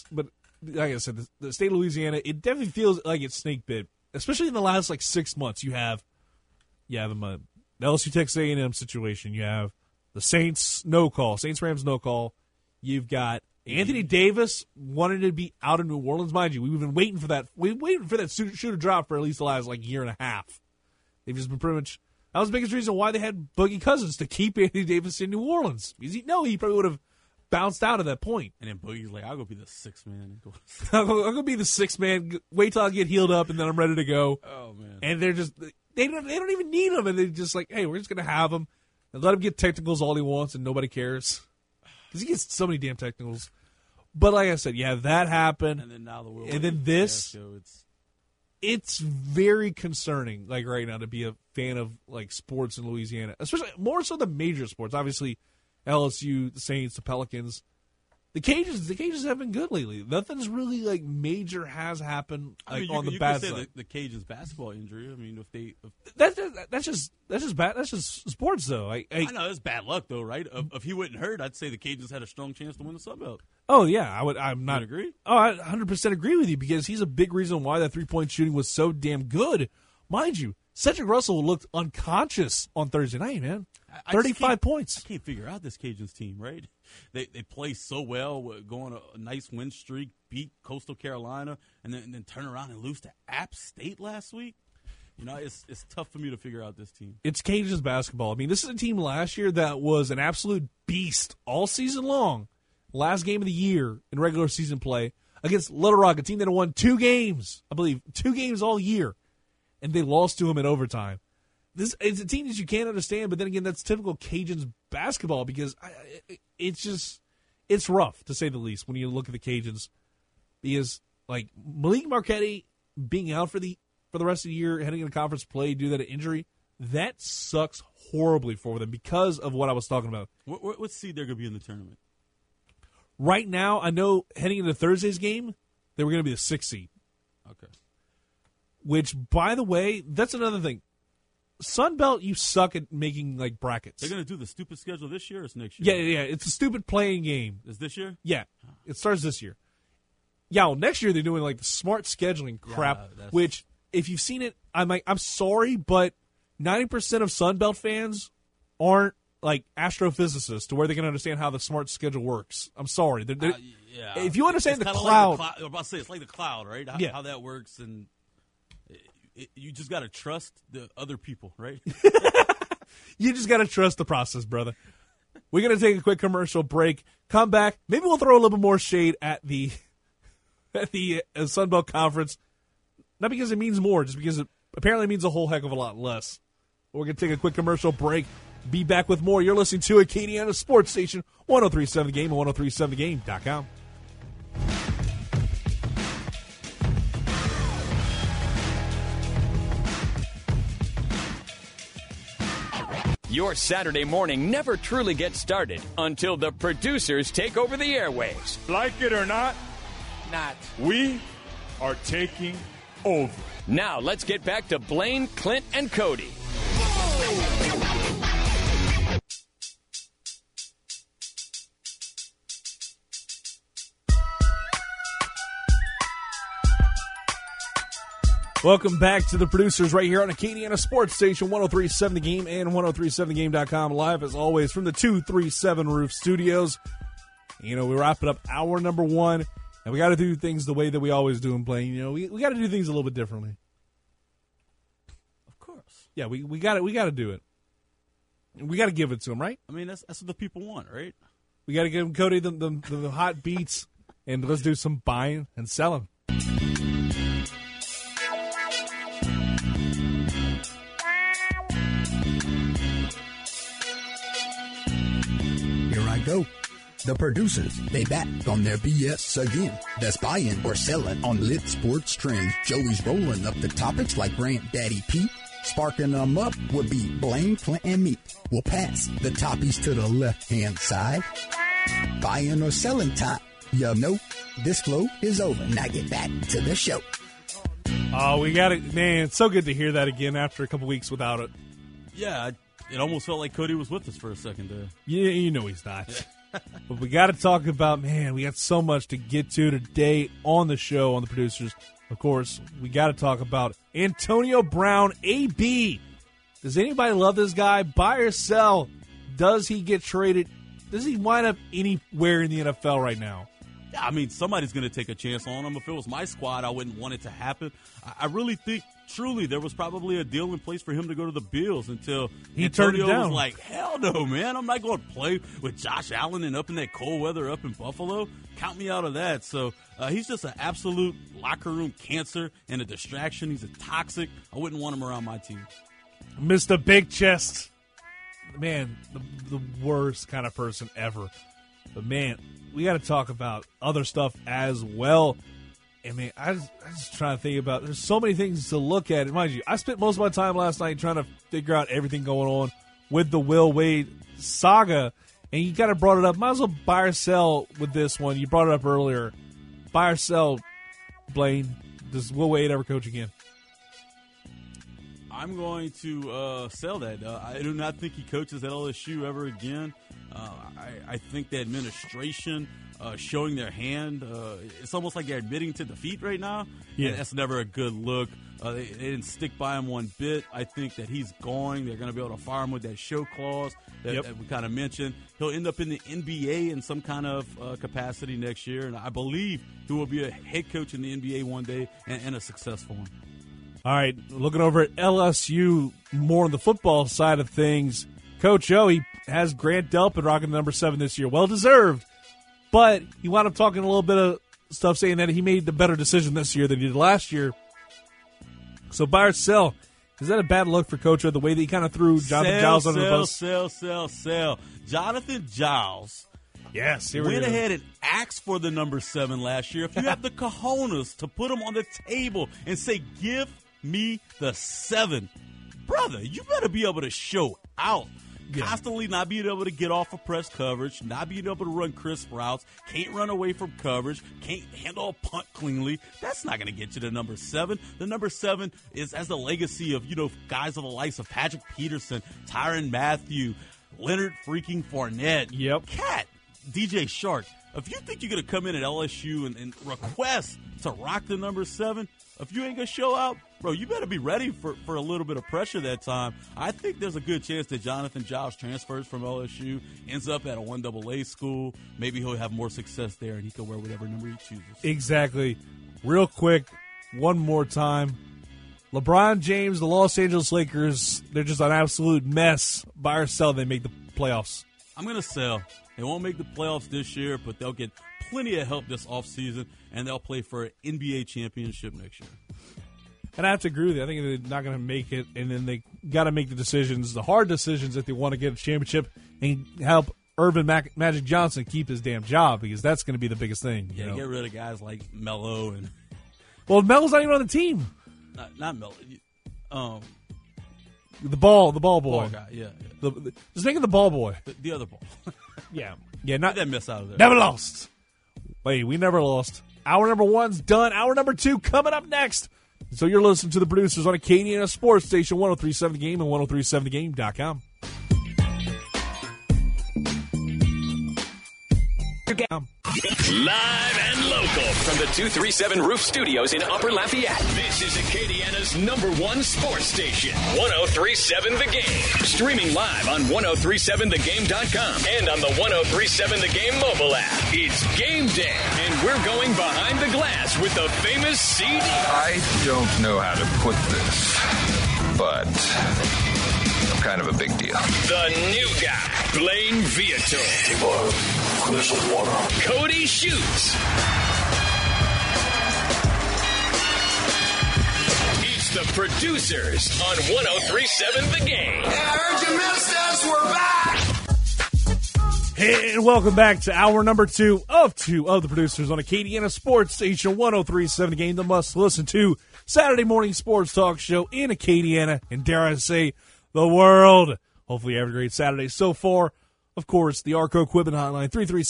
the state of Louisiana, it definitely feels like it's snake bit, especially in the last like 6 months. You have the LSU Texas A&M situation. You have the Saints Rams no call. You've got Anthony Davis wanted to be out of New Orleans, mind you. We've been waiting for that. We've been waiting for that shooter drop for at least the last like year and a half. They've just been pretty much. That was the biggest reason why they had Boogie Cousins to keep Anthony Davis in New Orleans. Because he probably would have bounced out at that point. And then Boogie's like, I'll go be the sixth man. I'm going to be the sixth man. Wait till I get healed up, and then I'm ready to go. Oh, man. And they're just they don't even need him, and they're just like, hey, we're just going to have him and let him get technicals all he wants, and nobody cares. Because he gets so many damn technicals. But like I said, yeah, that happened. And then now this. It's very concerning, like right now, to be a fan of like sports in Louisiana, especially more so the major sports. Obviously, LSU, the Saints, the Pelicans, the Cajuns have been good lately. Nothing's really like major has happened like on the bad side. The Cajuns basketball injury. I mean, that's just bad. That's just sports, though. I know it's bad luck, though, right? If he wouldn't hurt, I'd say the Cajuns had a strong chance to win the Sun Belt. Oh yeah, I would. I'm not agree. Oh, I 100% agree with you because he's a big reason why that 3-point shooting was so damn good, mind you. Cedric Russell looked unconscious on Thursday night, man. 35 points. I can't figure out this Cajuns team, right? They play so well, go on a nice win streak, beat Coastal Carolina, and then turn around and lose to App State last week. You know, it's tough for me to figure out this team. It's Cajuns basketball. I mean, this is a team last year that was an absolute beast all season long. Last game of the year in regular season play against Little Rock, a team that had won 2 games, I believe, 2 games all year, and they lost to them in overtime. It's a team that you can't understand, but then again, that's typical Cajuns basketball because it's rough, to say the least, when you look at the Cajuns. Because, like, Malik Marquette being out for the rest of the year, heading into conference play due to that injury, that sucks horribly for them because of what I was talking about. What seed they're going to be in the tournament? Right now, I know heading into Thursday's game, they were going to be the 6th seed. Okay. Which, by the way, that's another thing. Sun Belt, you suck at making like brackets. They're going to do the stupid schedule this year or it's next year? Yeah. It's a stupid playing game. Is this year? Yeah. It starts this year. Yeah, well, next year they're doing like the smart scheduling crap, which if you've seen it, I'm sorry, but 90% of Sun Belt fans aren't like astrophysicists to where they can understand how the smart schedule works. I'm sorry. Yeah. If you understand the cloud. I'm about to say, it's like the cloud, right? How that works, and you just got to trust the other people, right? You just got to trust the process, brother. We're going to take a quick commercial break. Come back. Maybe we'll throw a little bit more shade at the Sun Belt Conference. Not because it means more, just because it apparently means a whole heck of a lot less. We're going to take a quick commercial break. Be back with more. You're listening to Acadiana Sports Station, 103.7 The Game and 103.7thegame.com. Your Saturday morning never truly gets started until the producers take over the airwaves. Like it or not, we are taking over. Now let's get back to Blaine, Clint, and Cody. Welcome back to the producers right here on Acadiana Sports Station, 103.7 The Game and 103.7thegame.com. Live, as always, from the 237 Roof Studios. You know, we're wrapping up hour number one, and we got to do things the way that we always do in playing. You know, we got to do things a little bit differently. Of course. Yeah, we got to do it. We got to give it to them, right? I mean, that's what the people want, right? We got to give them, Cody, the hot beats, and let's do some buying and selling. Go. The producers, they back on their BS again. That's buying or selling on lit sports trends. Joey's rolling up the topics like Granddaddy Pete. Sparking them up would be Blaine, Clint, and me. We'll pass the toppies to the left-hand side. Buying or selling time. You know, this flow is over. Now get back to the show. Oh, we got it. Man, it's so good to hear that again after a couple weeks without it. Yeah, it almost felt like Cody was with us for a second there. Yeah, you know he's not. But we got to talk about, man, we got so much to get to today on the show, on the producers. Of course, we got to talk about Antonio Brown, AB. Does anybody love this guy? Buy or sell? Does he get traded? Does he wind up anywhere in the NFL right now? Yeah, I mean, somebody's going to take a chance on him. If it was my squad, I wouldn't want it to happen. I really think, truly, there was probably a deal in place for him to go to the Bills until he Antonio turned it down. Was like, hell no, man. I'm not going to play with Josh Allen and up in that cold weather up in Buffalo. Count me out of that. So he's just an absolute locker room cancer and a distraction. He's a toxic. I wouldn't want him around my team. Mr. Big Chest. Man, the worst kind of person ever. But, man, we got to talk about other stuff as well. And, man, I just trying to think about, there's so many things to look at. And mind you, I spent most of my time last night trying to figure out everything going on with the Will Wade saga. And you kind of brought it up. Might as well buy or sell with this one. You brought it up earlier. Buy or sell, Blaine. Does Will Wade ever coach again? I'm going to sell that. I do not think he coaches at LSU ever again. I think the administration showing their hand, it's almost like they're admitting to defeat right now. Yeah. And that's never a good look. They didn't stick by him one bit. I think that he's going. They're going to be able to fire him with that show clause that we kind of mentioned. He'll end up in the NBA in some kind of capacity next year, and I believe he will be a head coach in the NBA one day and a successful one. All right, looking over at LSU, more on the football side of things. Coach O, he has Grant Delpit rocking the number 7 this year. Well-deserved. But he wound up talking a little bit of stuff saying that he made the better decision this year than he did last year. So buy or sell. Is that a bad look for Coach O, the way that he kind of threw Jonathan Giles under the bus? Sell. Jonathan Giles went ahead and asked for the number 7 last year. If you have the cojones to put him on the table and say, give me the 7, brother, you better be able to show out. Constantly not being able to get off of press coverage, not being able to run crisp routes, can't run away from coverage, can't handle a punt cleanly. That's not going to get you to number 7. The number 7 is as a legacy of, guys of the likes of Patrick Peterson, Tyrann Mathieu, Leonard freaking Fournette, Cat, DJ Shark. If you think you're going to come in at LSU and request to rock the number 7, if you ain't going to show out, bro, you better be ready for a little bit of pressure that time. I think there's a good chance that Jonathan Giles transfers from LSU, ends up at a 1AA school. Maybe he'll have more success there, and he can wear whatever number he chooses. Exactly. Real quick, one more time. LeBron James, the Los Angeles Lakers, they're just an absolute mess. Buy or sell, they make the playoffs. I'm going to sell. They won't make the playoffs this year, but they'll get plenty of help this offseason, and they'll play for an NBA championship next year. And I have to agree with you. I think they're not going to make it, and then they got to make the decisions, the hard decisions, if they want to get a championship and help Irvin Magic Johnson keep his damn job, because that's going to be the biggest thing. Yeah, get rid of guys like Melo and. Well, Melo's not even on the team. Not Melo. The ball boy. Ball guy, yeah. Just think of the ball boy. The other ball. Yeah. Not that miss out of there. Never lost. Wait, we never lost. Hour number 1's done. Hour number 2 coming up next. So you're listening to the producers on Acadiana Sports Station 103.7 The Game and 103.7thegame.com. Live and local from the 237 Roof Studios in Upper Lafayette. This is Acadiana's #1 sports station, 103.7 The Game. Streaming live on 103.7thegame.com and on the 103.7 The Game mobile app. It's game day, and we're going behind the glass with the famous CD. I don't know how to put this, but I'm kind of a big deal. The new guy, Blaine Viator. Cody Shoots. It's the producers on 103.7 The Game. Hey, I heard you missed us. We're back. And welcome back to hour number 2 of the producers on Acadiana Sports Station 103.7 The Game, the must-listen to Saturday morning sports talk show in Acadiana and, dare I say, the world. Hopefully you have a great Saturday so far. Of course, the Arco Equipment Hotline,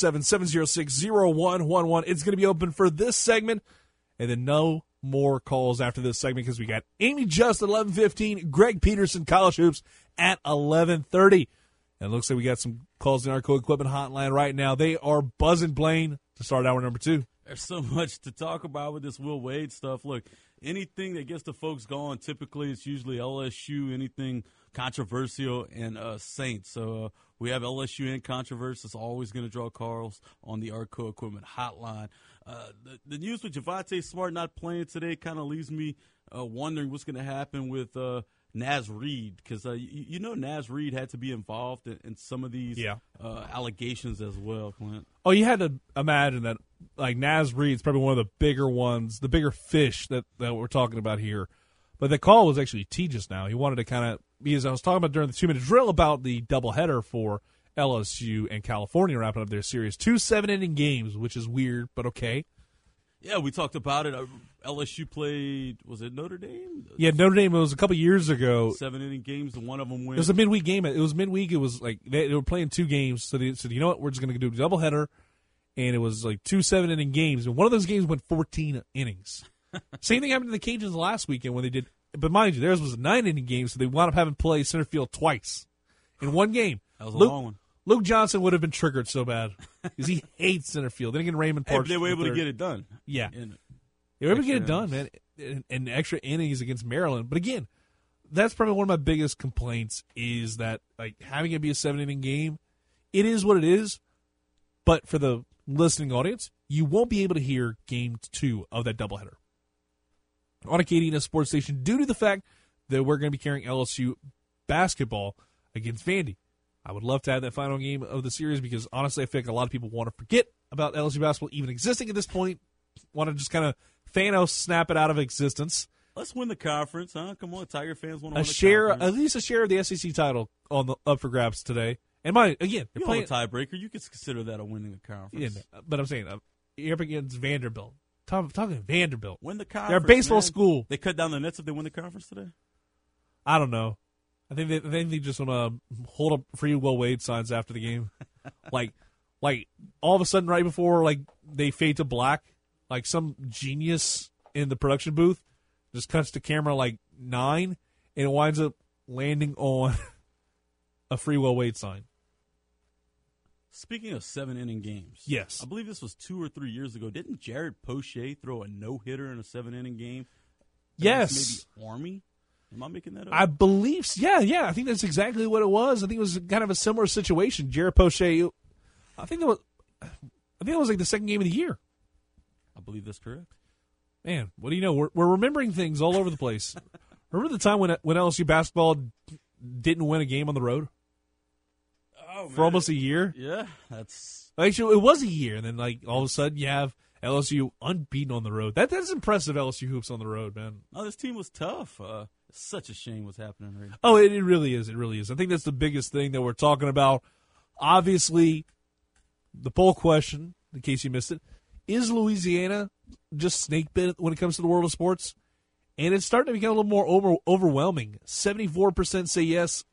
337-706-0111. It's going to be open for this segment, and then no more calls after this segment because we got Amy Just at 11:15, Greg Peterson, College Hoops, at 11:30. And it looks like we got some calls in the Arco Equipment Hotline right now. They are buzzing Blaine to start hour number 2. There's so much to talk about with this Will Wade stuff. Look, anything that gets the folks going, typically it's usually LSU, anything controversial, and Saints. So we have LSU in controversy. It's always going to draw calls on the Arco Equipment Hotline. The news with Javonte Smart not playing today kind of leaves me wondering what's going to happen with Naz Reid, because you know Naz Reid had to be involved in some of these allegations as well, Clint. Oh, you had to imagine that, like, Naz Reid's probably one of the bigger ones, the bigger fish that we're talking about here. But the call was actually T just now. He wanted to kind of, because I was talking about during the 2-minute drill about the doubleheader for LSU and California wrapping up their series. 2 7-inning games, which is weird, but okay. Yeah, we talked about it. LSU played, was it Notre Dame? Yeah, Notre Dame, it was a couple years ago. 7-inning games, and one of them wins. It was a midweek game. It was midweek. It was like they were playing 2 games. So they said, you know what, we're just going to do a doubleheader. And it was like 2 7-inning games. And one of those games went 14 innings. Same thing happened to the Cajuns last weekend when they did. But mind you, theirs was a 9-inning game, so they wound up having to play center field twice in one game. That was a long one. Luke Johnson would have been triggered so bad because he hates center field. Then again, Raymond Parks. They were able to get it done. Yeah. They were able to get it done, man, in extra innings against Maryland. But again, that's probably one of my biggest complaints is that, like, having it be a 7-inning game, it is what it is. But for the listening audience, you won't be able to hear game 2 of that doubleheader on Acadiana Sports Station due to the fact that we're going to be carrying LSU basketball against Vandy. I would love to have that final game of the series because, honestly, I think a lot of people want to forget about LSU basketball even existing at this point, want to just kind of Thanos snap it out of existence. Let's win the conference, huh? Come on, Tiger fans want to win the conference. At least a share of the SEC title up for grabs today. And again, you're playing a tiebreaker. You could consider that a winning the conference. Yeah, but I'm saying you're up against Vanderbilt. Talking Vanderbilt. Win the conference. They're a baseball man. School. They cut down the nets if they win the conference today? I don't know. I think they just want to hold up free Will Wade signs after the game. like all of a sudden right before like they fade to black, like some genius in the production booth just cuts to camera like 9 and it winds up landing on a free Will Wade sign. Speaking of 7-inning games, yes, I believe this was 2 or 3 years ago. Didn't Jared Poche throw a no-hitter in a 7-inning game? Yes, maybe Army. Am I making that up? I believe, yeah. I think that's exactly what it was. I think it was kind of a similar situation. Jared Poche. I think it was like the second game of the year. I believe that's correct. Man, what do you know? We're remembering things all over the place. Remember the time when LSU basketball didn't win a game on the road? For almost a year? Yeah, that's... Actually, it was a year, and then like all of a sudden you have LSU unbeaten on the road. That's impressive, LSU hoops on the road, man. Oh, this team was tough. Such a shame what's happening right now. Oh, it really is. It really is. I think that's the biggest thing that we're talking about. Obviously, the poll question, in case you missed it, is Louisiana just snake bit when it comes to the world of sports? And it's starting to become a little more overwhelming. 74% say yes,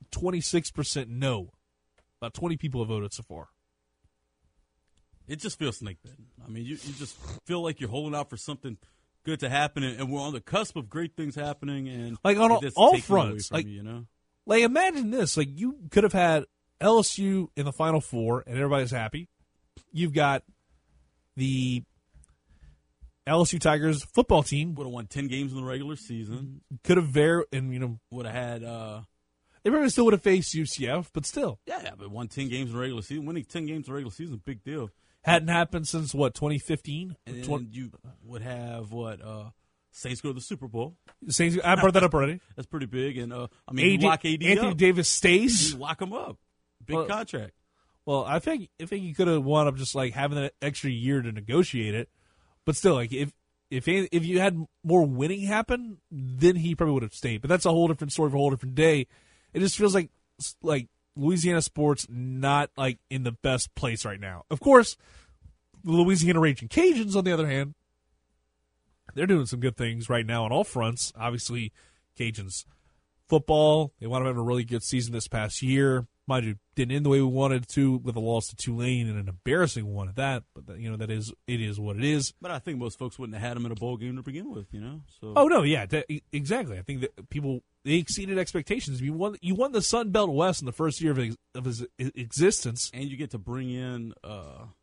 26% no. About 20 people have voted so far. It just feels snake bitten. I mean, you just feel like you're holding out for something good to happen, and we're on the cusp of great things happening, and like on all fronts. Like, you know, like imagine this: like you could have had LSU in the Final Four, and everybody's happy. You've got the LSU Tigers football team would have won 10 games in the regular season. Could have would have had. They probably still would have faced UCF, but still. Yeah, but won 10 games in the regular season. Winning 10 games in the regular season is a big deal. Hadn't happened since, 2015? And then you would have, Saints go to the Super Bowl. Saints, I brought that up already. That's pretty big. And, you lock AD Anthony up. Davis stays. You lock him up. Big contract. Well, I think you could have wound up just, having that extra year to negotiate it. But still, if you had more winning happen, then he probably would have stayed. But that's a whole different story for a whole different day. It just feels like Louisiana sports not in the best place right now. Of course, the Louisiana Raging Cajuns, on the other hand, they're doing some good things right now on all fronts. Obviously, Cajuns football, they wound up having a really good season this past year. Mind you, didn't end the way we wanted to with a loss to Tulane and an embarrassing one at that. But it is what it is. But I think most folks wouldn't have had them in a bowl game to begin with, So. Oh no, yeah, exactly. I think that they exceeded expectations. You won the Sun Belt West in the first year of his existence, and you get to bring in a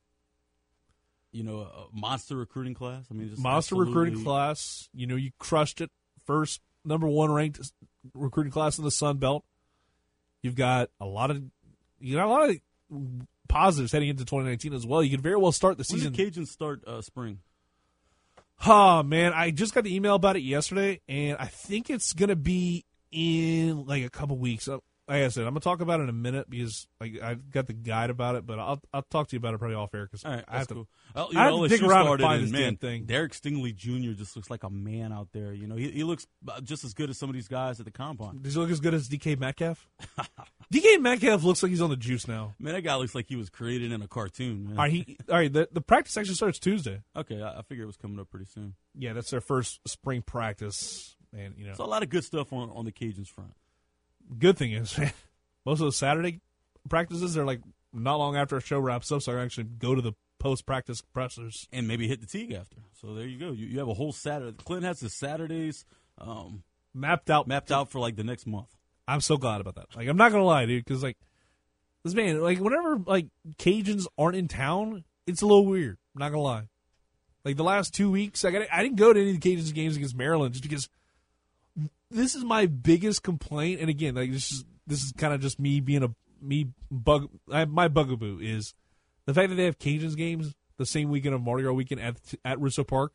monster recruiting class. I mean, recruiting class. You crushed it. First number 1 ranked recruiting class in the Sun Belt. You've got a lot of positives heading into 2019 as well. You could very well start the season. When did Cajuns start spring? Oh, man, I just got the email about it yesterday, and I think it's going to be in a couple weeks. Like I said, I'm going to talk about it in a minute because I've got the guide about it, but I'll talk to you about it probably off air because right, I have cool. I have to dig around and find this damn thing. Derek Stingley Jr. just looks like a man out there. He looks just as good as some of these guys at the combine. Does he look as good as DK Metcalf? DK Metcalf looks like he's on the juice now. Man, that guy looks like he was created in a cartoon. Man. All right, the practice actually starts Tuesday. Okay, I figured it was coming up pretty soon. Yeah, that's their first spring practice, and so a lot of good stuff on the Cajuns front. Good thing is, most of the Saturday practices are not long after a show wraps up, so I can actually go to the post-practice pressers. And maybe hit the Teague after. So there you go. You have a whole Saturday. Clinton has the Saturdays mapped out for the next month. I'm so glad about that. I'm not going to lie, dude, because this man, whenever Cajuns aren't in town, it's a little weird. I'm not going to lie. The last 2 weeks, I didn't go to any of the Cajuns games against Maryland just because this is my biggest complaint. And again, this is kind of just me being my bugaboo is the fact that they have Cajuns games the same weekend of Mardi Gras weekend at Russo Park.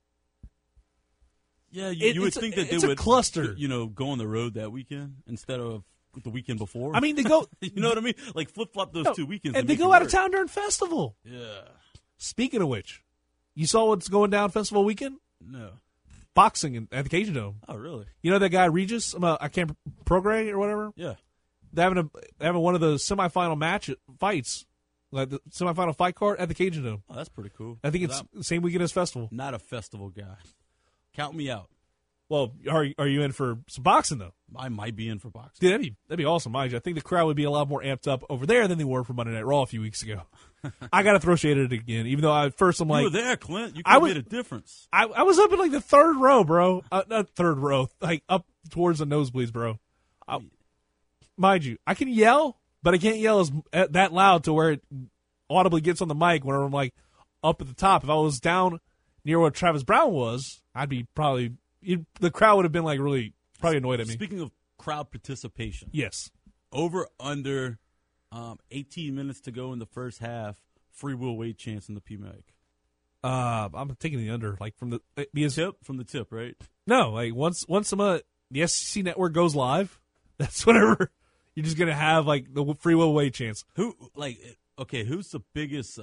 Yeah, you would think that they would cluster. Go on the road that weekend instead of the weekend before. I mean, they go. You know what I mean? Flip flop those 2 weekends, and they go out of town during festival. Yeah. Speaking of which, you saw what's going down festival weekend? No. Boxing at the Cajun Dome. Oh, really? You know that guy Regis? I can't Prograis or whatever. Yeah. They're having one of the semifinal fights, the semifinal fight card at the Cajun Dome. Oh, that's pretty cool. I think it's the same weekend as festival. Not a festival guy. Count me out. Well, are you in for some boxing though? I might be in for boxing. Dude, that'd be awesome, mind you. I think the crowd would be a lot more amped up over there than they were for Monday Night Raw a few weeks ago. I got to throw shade at it again, even though at first I'm you were there, Clint. You could have made a difference. I was up in the third row, bro. Not third row, up towards the nosebleeds, bro. Mind you, I can yell, but I can't yell that loud to where it audibly gets on the mic when I'm up at the top. If I was down near where Travis Brown was, I'd be the crowd would have been really probably annoyed at me. Speaking of crowd participation, yes, over under 18 minutes to go in the first half. Free Will Wade chance in the PMAC. I'm taking the under, from the tip, right? No, once the SEC network goes live, that's whenever you're just gonna have the Free Will Wade chance. Who's the biggest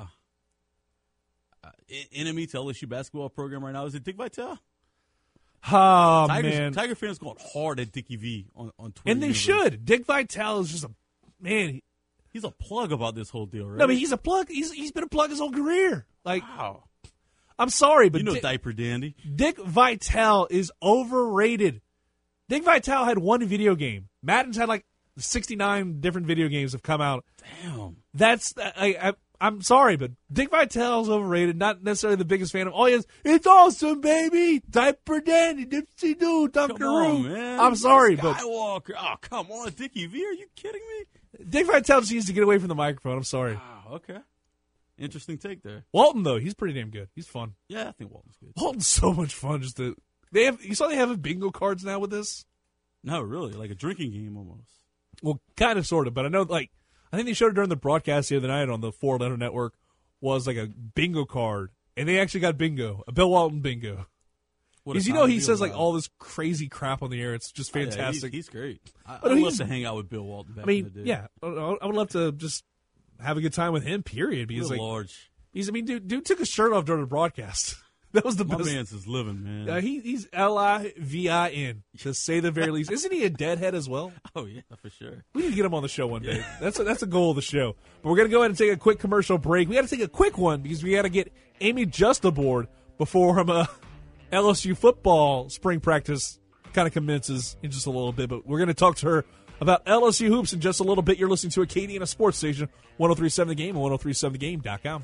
enemy to LSU basketball program right now? Is it Dick Vitale? Oh, man. Tiger fans going hard at Dickie V on Twitter. And they should. Dick Vitale is just man. He's a plug about this whole deal, right? No, but he's a plug. He's been a plug his whole career. Wow. I'm sorry, but Diaper Dandy. Dick Vitale is overrated. Dick Vitale had one video game. Madden's had 69 different video games have come out. Damn. That's I'm sorry, but Dick Vitale's overrated. Not necessarily the biggest fan of. Oh, yes, it's awesome, baby. Diaper Dandy, Dipsy Doo, Dunkaroo. Man. I'm sorry, Skywalker. Oh, come on, Dickie V. Are you kidding me? Dick Vitale just needs to get away from the microphone. I'm sorry. Wow, okay. Interesting take there. Walton, though, he's pretty damn good. He's fun. Yeah, I think Walton's good. Walton's so much fun. You saw they have bingo cards now with this? No, really, like a drinking game almost. Well, kind of, sort of, but I know, I think they showed it during the broadcast the other night on the Four Letter Network, was like a bingo card, and they actually got bingo, a Bill Walton bingo. Because he says all this crazy crap on the air. It's just fantastic. Yeah, he's great. I'd love to hang out with Bill Walton back in the day. Yeah, I would love to just have a good time with him, period. Because large. Dude took his shirt off during the broadcast. That was the best. My man's is living, man. He's Livin, to say the very least. Isn't he a deadhead as well? Oh, yeah, for sure. We need to get him on the show one day. That's a goal of the show. But we're going to go ahead and take a quick commercial break. We got to take a quick one because we got to get Amy Just aboard before LSU football spring practice kind of commences in just a little bit. But we're going to talk to her about LSU hoops in just a little bit. You're listening to Acadiana Sports Station, 103.7 The Game and 103.7thegame.com.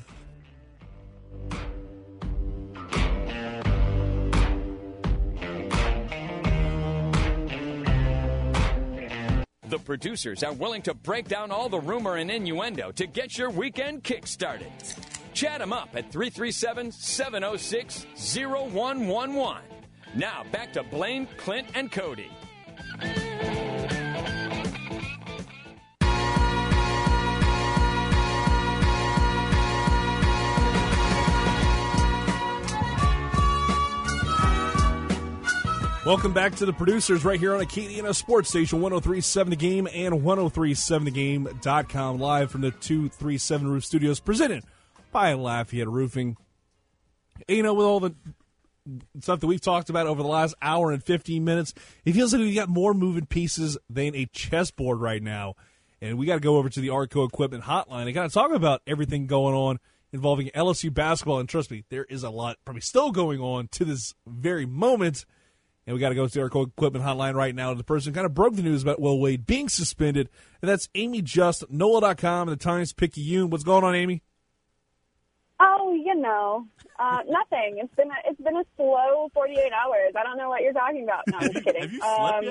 The producers are willing to break down all the rumor and innuendo to get your weekend kick-started. Chat them up at 337-706-0111. Now, back to Blaine, Clint, and Cody. Welcome back to the producers right here on Acadiana Sports Station, 103.7 The Game and 103.7thegame.com, live from the 237 Roof Studios, presented by Lafayette Roofing. And, with all the stuff that we've talked about over the last hour and 15 minutes, it feels like we've got more moving pieces than a chessboard right now. And we got to go over to the Arco Equipment Hotline and kind of talk about everything going on involving LSU basketball. And trust me, there is a lot probably still going on to this very moment. And we got to go to our equipment hotline right now. The person who kind of broke the news about Will Wade being suspended, and that's Amy Just, NOLA.com, and the Times-Picayune. What's going on, Amy? Oh, nothing. It's been a slow 48 hours. I don't know what you're talking about. No, I'm just kidding. Have you slept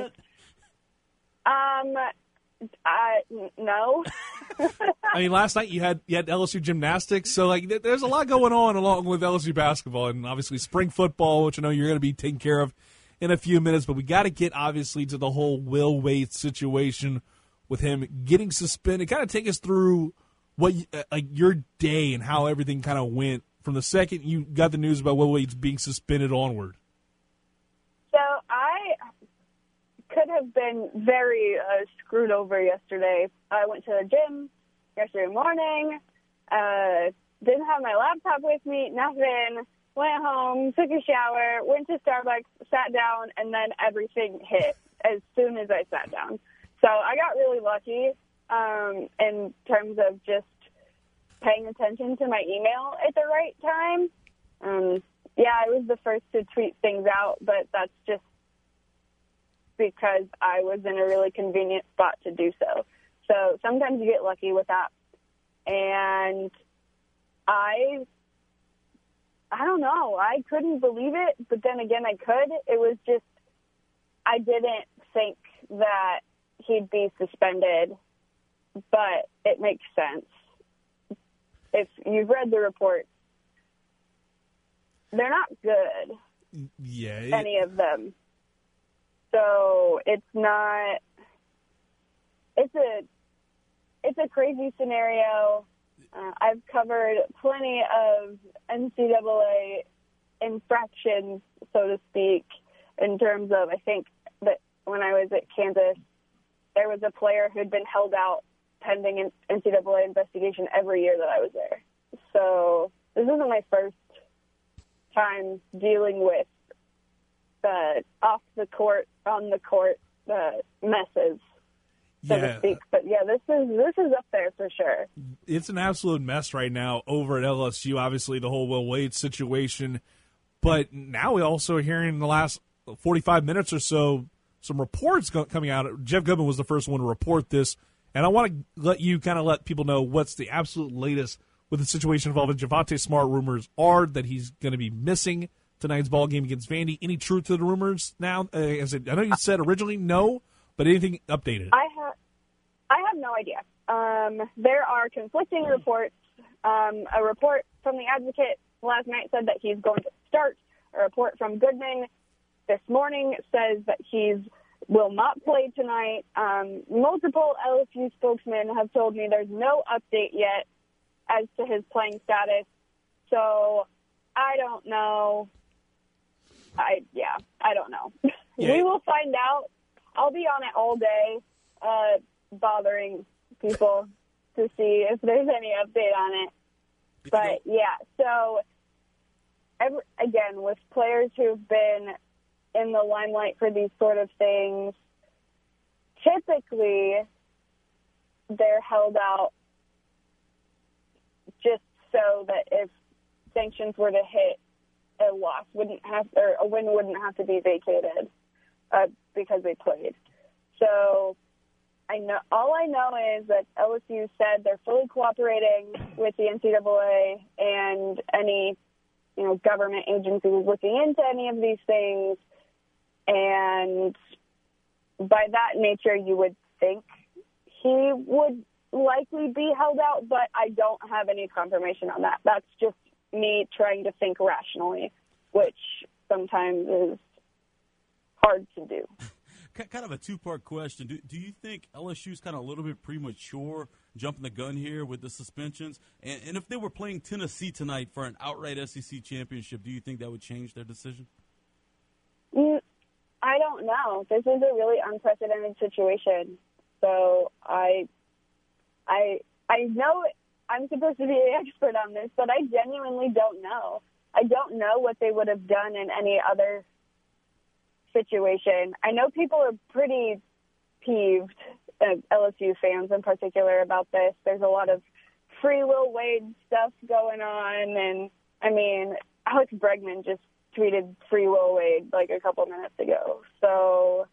yet? No. I mean, last night you had LSU gymnastics, so there's a lot going on along with LSU basketball, and obviously spring football, which I know you're going to be taking care of in a few minutes, but we got to get, obviously, to the whole Will Wade situation with him getting suspended. Kind of take us through what your day and how everything kind of went from the second you got the news about Will Wade being suspended onward. So I could have been very screwed over yesterday. I went to the gym yesterday morning, didn't have my laptop with me, nothing. Went home, took a shower, went to Starbucks, sat down, and then everything hit as soon as I sat down. So I got really lucky in terms of just paying attention to my email at the right time. I was the first to tweet things out, but that's just because I was in a really convenient spot to do so. So sometimes you get lucky with that. And I don't know. I couldn't believe it, but then again, I could. It was just, I didn't think that he'd be suspended, but it makes sense. If you've read the reports, they're not good. Yeah. Any of them. So it's not, it's a crazy scenario. I've covered plenty of NCAA infractions, so to speak, in terms of, I think that when I was at Kansas, there was a player who'd been held out pending an NCAA investigation every year that I was there. So this isn't my first time dealing with the off the court, on the court messes, so to speak. But this is up there for sure. It's an absolute mess right now over at LSU. Obviously, the whole Will Wade situation, but now we also are hearing in the last 45 minutes or so some reports coming out. Jeff Goodman was the first one to report this, and I want to let people know what's the absolute latest with the situation involving Javonte Smart. Rumors are that he's going to be missing tonight's ball game against Vandy. Any truth to the rumors now? I know you said originally no, but anything updated? I have no idea. There are conflicting reports. A report from the Advocate last night said that he's going to start. A report from Goodman this morning says that he will not play tonight. Multiple LSU spokesmen have told me there's no update yet as to his playing status. So I don't know. I don't know. Yeah. We will find out. I'll be on it all day, bothering people to see if there's any update on it. But, yeah, so, again, with players who've been in the limelight for these sort of things, typically they're held out just so that if sanctions were to hit, a win wouldn't have to be vacated because they played. So all I know is that LSU said they're fully cooperating with the NCAA and any government agency was looking into any of these things, and by that nature you would think he would likely be held out, but I don't have any confirmation on that. That's just me trying to think rationally, which sometimes is hard to do. Kind of a two-part question. Do you think LSU's kind of a little bit premature jumping the gun here with the suspensions? And if they were playing Tennessee tonight for an outright SEC championship, do you think that would change their decision? I don't know. This is a really unprecedented situation. So I know I'm supposed to be an expert on this, but I genuinely don't know. I don't know what they would have done in any other situation. I know people are pretty peeved, LSU fans in particular, about this. There's a lot of Free Will Wade stuff going on, and I mean, Alex Bregman just tweeted Free Will Wade like a couple minutes ago. So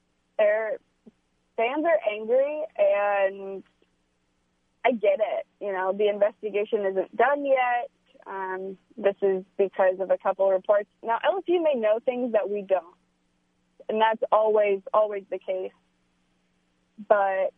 fans are angry, and I get it. The investigation isn't done yet. This is because of a couple of reports. Now, LSU may know things that we don't, and that's always the case. But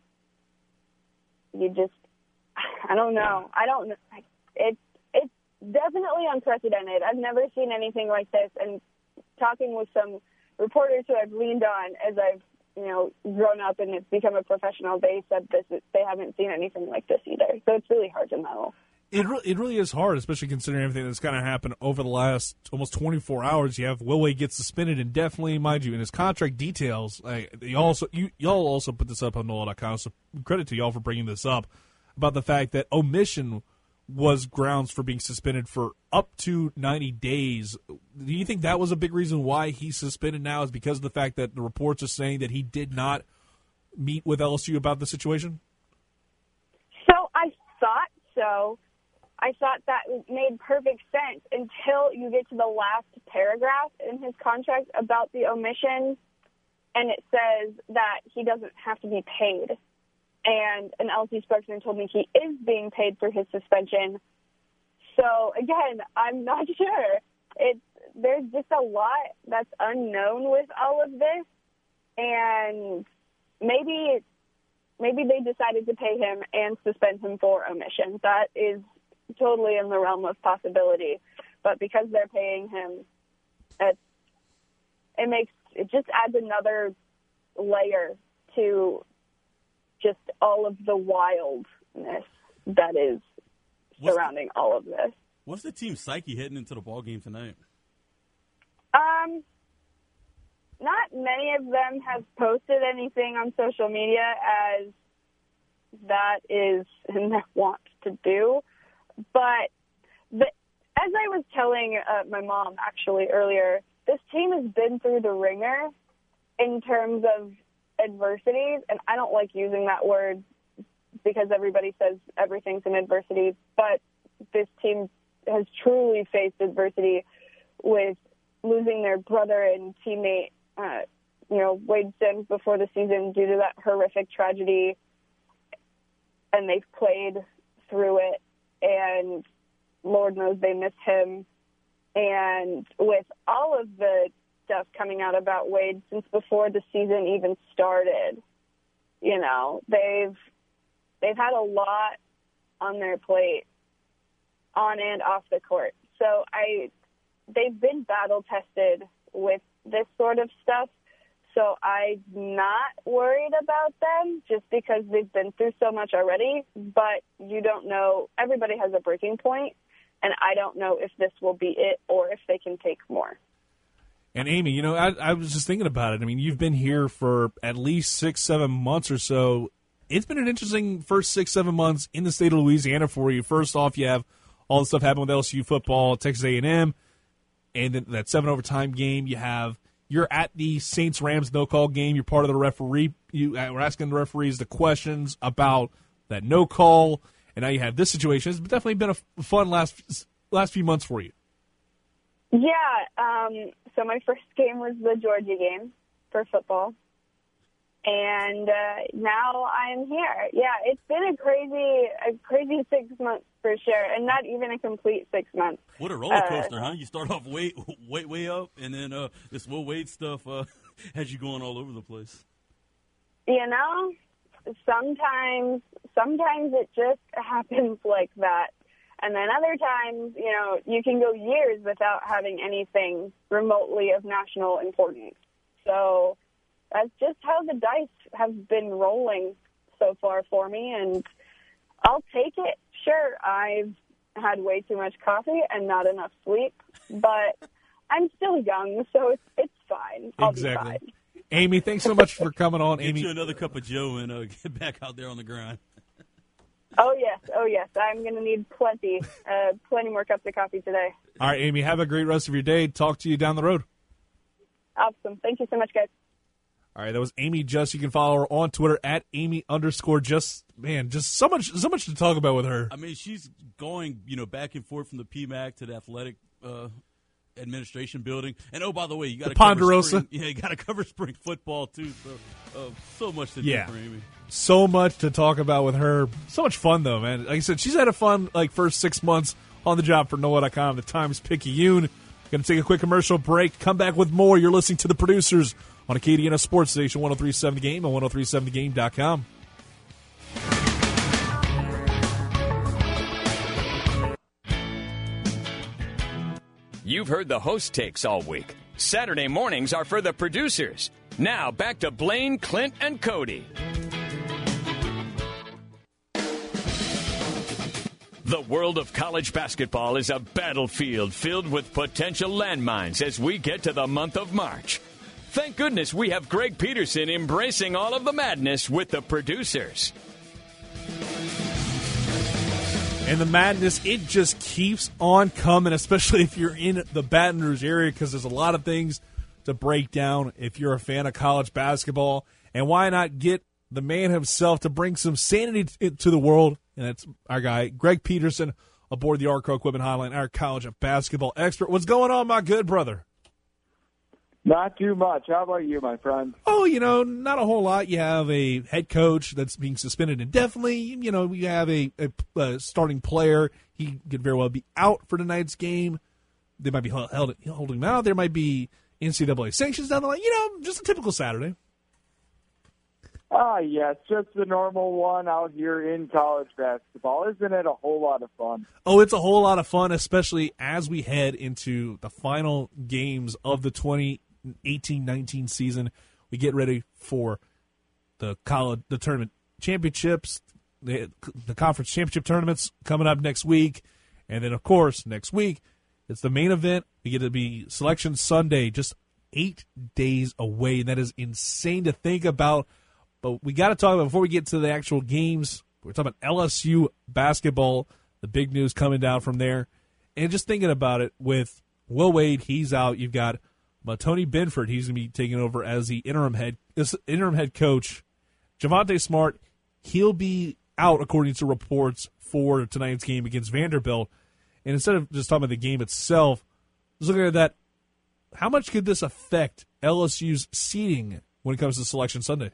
I don't know. It's definitely unprecedented. I've never seen anything like this. And talking with some reporters who I've leaned on as I've grown up and it's become a professional, they said they haven't seen anything like this either. So it's really hard to know. It really is hard, especially considering everything that's kind of happened over the last almost 24 hours. You have Will Wade get suspended indefinitely, mind you, in his contract details. Y'all also put this up on NOLA.com, so credit to y'all for bringing this up, about the fact that omission was grounds for being suspended for up to 90 days. Do you think that was a big reason why he's suspended now, is because of the fact that the reports are saying that he did not meet with LSU about the situation? So I thought so. I thought that made perfect sense until you get to the last paragraph in his contract about the omission, and it says that he doesn't have to be paid. And an LSU spokesman told me he is being paid for his suspension. So, again, I'm not sure. There's just a lot that's unknown with all of this, and maybe they decided to pay him and suspend him for omission. That is totally in the realm of possibility, but because they're paying him, it just adds another layer to just all of the wildness that is surrounding all of this. What's the team's psyche heading into the ball game tonight? Not many of them have posted anything on social media, as that is and they want to do. But as I was telling my mom actually earlier, this team has been through the ringer in terms of adversities, and I don't like using that word because everybody says everything's an adversity, but this team has truly faced adversity with losing their brother and teammate Wade Sims before the season due to that horrific tragedy, and they've played through it, and Lord knows they miss him. And with all of the stuff coming out about Wade since before the season even started, they've had a lot on their plate on and off the court. So they've been battle tested with this sort of stuff. So I'm not worried about them just because they've been through so much already. But you don't know. Everybody has a breaking point, and I don't know if this will be it or if they can take more. And Amy, I was just thinking about it. I mean, you've been here for at least 6-7 months or so. It's been an interesting first 6-7 months in the state of Louisiana for you. First off, you have all the stuff happening with LSU football, Texas A&M, and then that 7 overtime game. You're at the Saints-Rams no-call game. You're part of the referee. We're asking the referees the questions about that no call, and now you have this situation. It's definitely been a fun last few months for you. Yeah. So my first game was the Georgia game for football, and now I'm here. Yeah, it's been a crazy 6 months for sure, and not even a complete 6 months. What a roller coaster, huh? You start off way up, and then this Will Wade stuff has you going all over the place. Sometimes it just happens like that. And then other times, you can go years without having anything remotely of national importance. So that's just how the dice have been rolling so far for me, and I'll take it. Sure, I've had way too much coffee and not enough sleep, but I'm still young, so it's fine. I'll be fine. Amy, thanks so much for coming on. Get Amy, you another cup of Joe and get back out there on the grind. Oh, yes. I'm going to need plenty more cups of coffee today. All right, Amy, have a great rest of your day. Talk to you down the road. Awesome. Thank you so much, guys. All right, that was Amy Just. You can follow her on Twitter at Amy_Just. Man, just so much to talk about with her. I mean, she's going, back and forth from the PMAC to the athletic administration building. And by the way, you got to Ponderosa. You got to cover spring football too. So much to do for Amy. So much to talk about with her. So much fun though, man. Like I said, she's had a fun first 6 months on the job for NOLA.com. The Times-Picayune. Going to take a quick commercial break. Come back with more. You're listening to the Producers on Acadiana Sports Station 103.7 The Game and 103.7thegame.com. You've heard the host takes all week. Saturday mornings are for the producers. Now back to Blaine, Clint, and Cody. The world of college basketball is a battlefield filled with potential landmines as we get to the month of March. Thank goodness we have Greg Peterson embracing all of the madness with the producers. And the madness, it just keeps on coming, especially if you're in the Baton Rouge area, because there's a lot of things to break down if you're a fan of college basketball. And why not get the man himself to bring some sanity to the world? And that's our guy, Greg Peterson, aboard the Arco Equipment Hotline, our college basketball expert. What's going on, my good brother? Not too much. How about you, my friend? Oh, not a whole lot. You have a head coach that's being suspended indefinitely. You have a starting player. He could very well be out for tonight's game. They might be holding him out. There might be NCAA sanctions down the line. Just a typical Saturday. Yes, just the normal one out here in college basketball. Isn't it a whole lot of fun? Oh, it's a whole lot of fun, especially as we head into the final games of the 2018-19 season. We get ready for the tournament championships, the conference championship tournaments coming up next week. And then, of course, next week, it's the main event. We get to be Selection Sunday, just 8 days away. And that is insane to think about. But we got to talk about, before we get to the actual games, we're talking about LSU basketball, the big news coming down from there. And just thinking about it, with Will Wade, he's out. You've got Tony Benford. He's going to be taking over as the interim head coach. Javonte Smart, he'll be out, according to reports, for tonight's game against Vanderbilt. And instead of just talking about the game itself, just looking at that, how much could this affect LSU's seeding when it comes to Selection Sunday?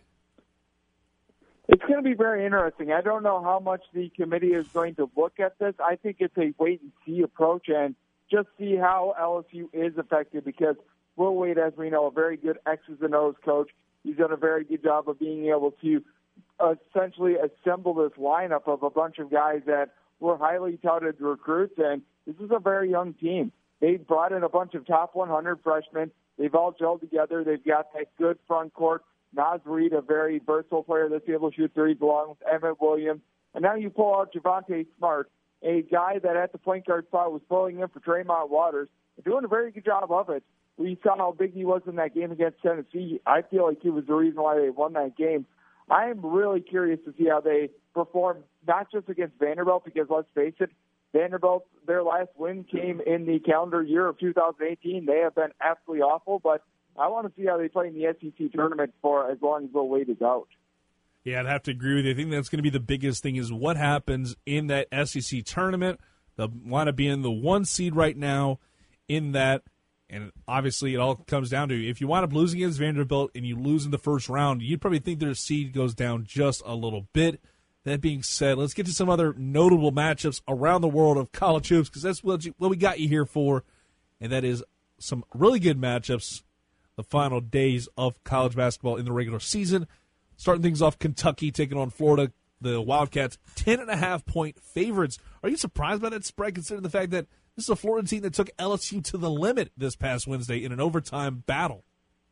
It's going to be very interesting. I don't know how much the committee is going to look at this. I think it's a wait-and-see approach and just see how LSU is affected because Will Wade, as we know, a very good X's and O's coach. He's done a very good job of being able to essentially assemble this lineup of a bunch of guys that were highly touted recruits, and this is a very young team. They brought in a bunch of top 100 freshmen. They've all gelled together. They've got that good front court. Naz Reid, a very versatile player that's able to shoot threes along with Emmett Williams. And now you pull out Javonte Smart, a guy that at the point guard spot was filling in for Tremont Waters, doing a very good job of it. We saw how big he was in that game against Tennessee. I feel like he was the reason why they won that game. I am really curious to see how they perform, not just against Vanderbilt, because let's face it, Vanderbilt, their last win came in the calendar year of 2018. They have been absolutely awful, but I want to see how they play in the SEC tournament for as long as Will Wade is out. Yeah, I'd have to agree with you. I think that's going to be the biggest thing is what happens in that SEC tournament. They'll want to be in the 1 seed right now in that, and obviously it all comes down to if you wind up losing against Vanderbilt and you lose in the first round, you'd probably think their seed goes down just a little bit. That being said, let's get to some other notable matchups around the world of college hoops because that's what we got you here for, and that is some really good matchups the final days of college basketball in the regular season. Starting things off, Kentucky taking on Florida. The Wildcats, 10.5-point favorites. Are you surprised by that spread, considering the fact that this is a Florida team that took LSU to the limit this past Wednesday in an overtime battle?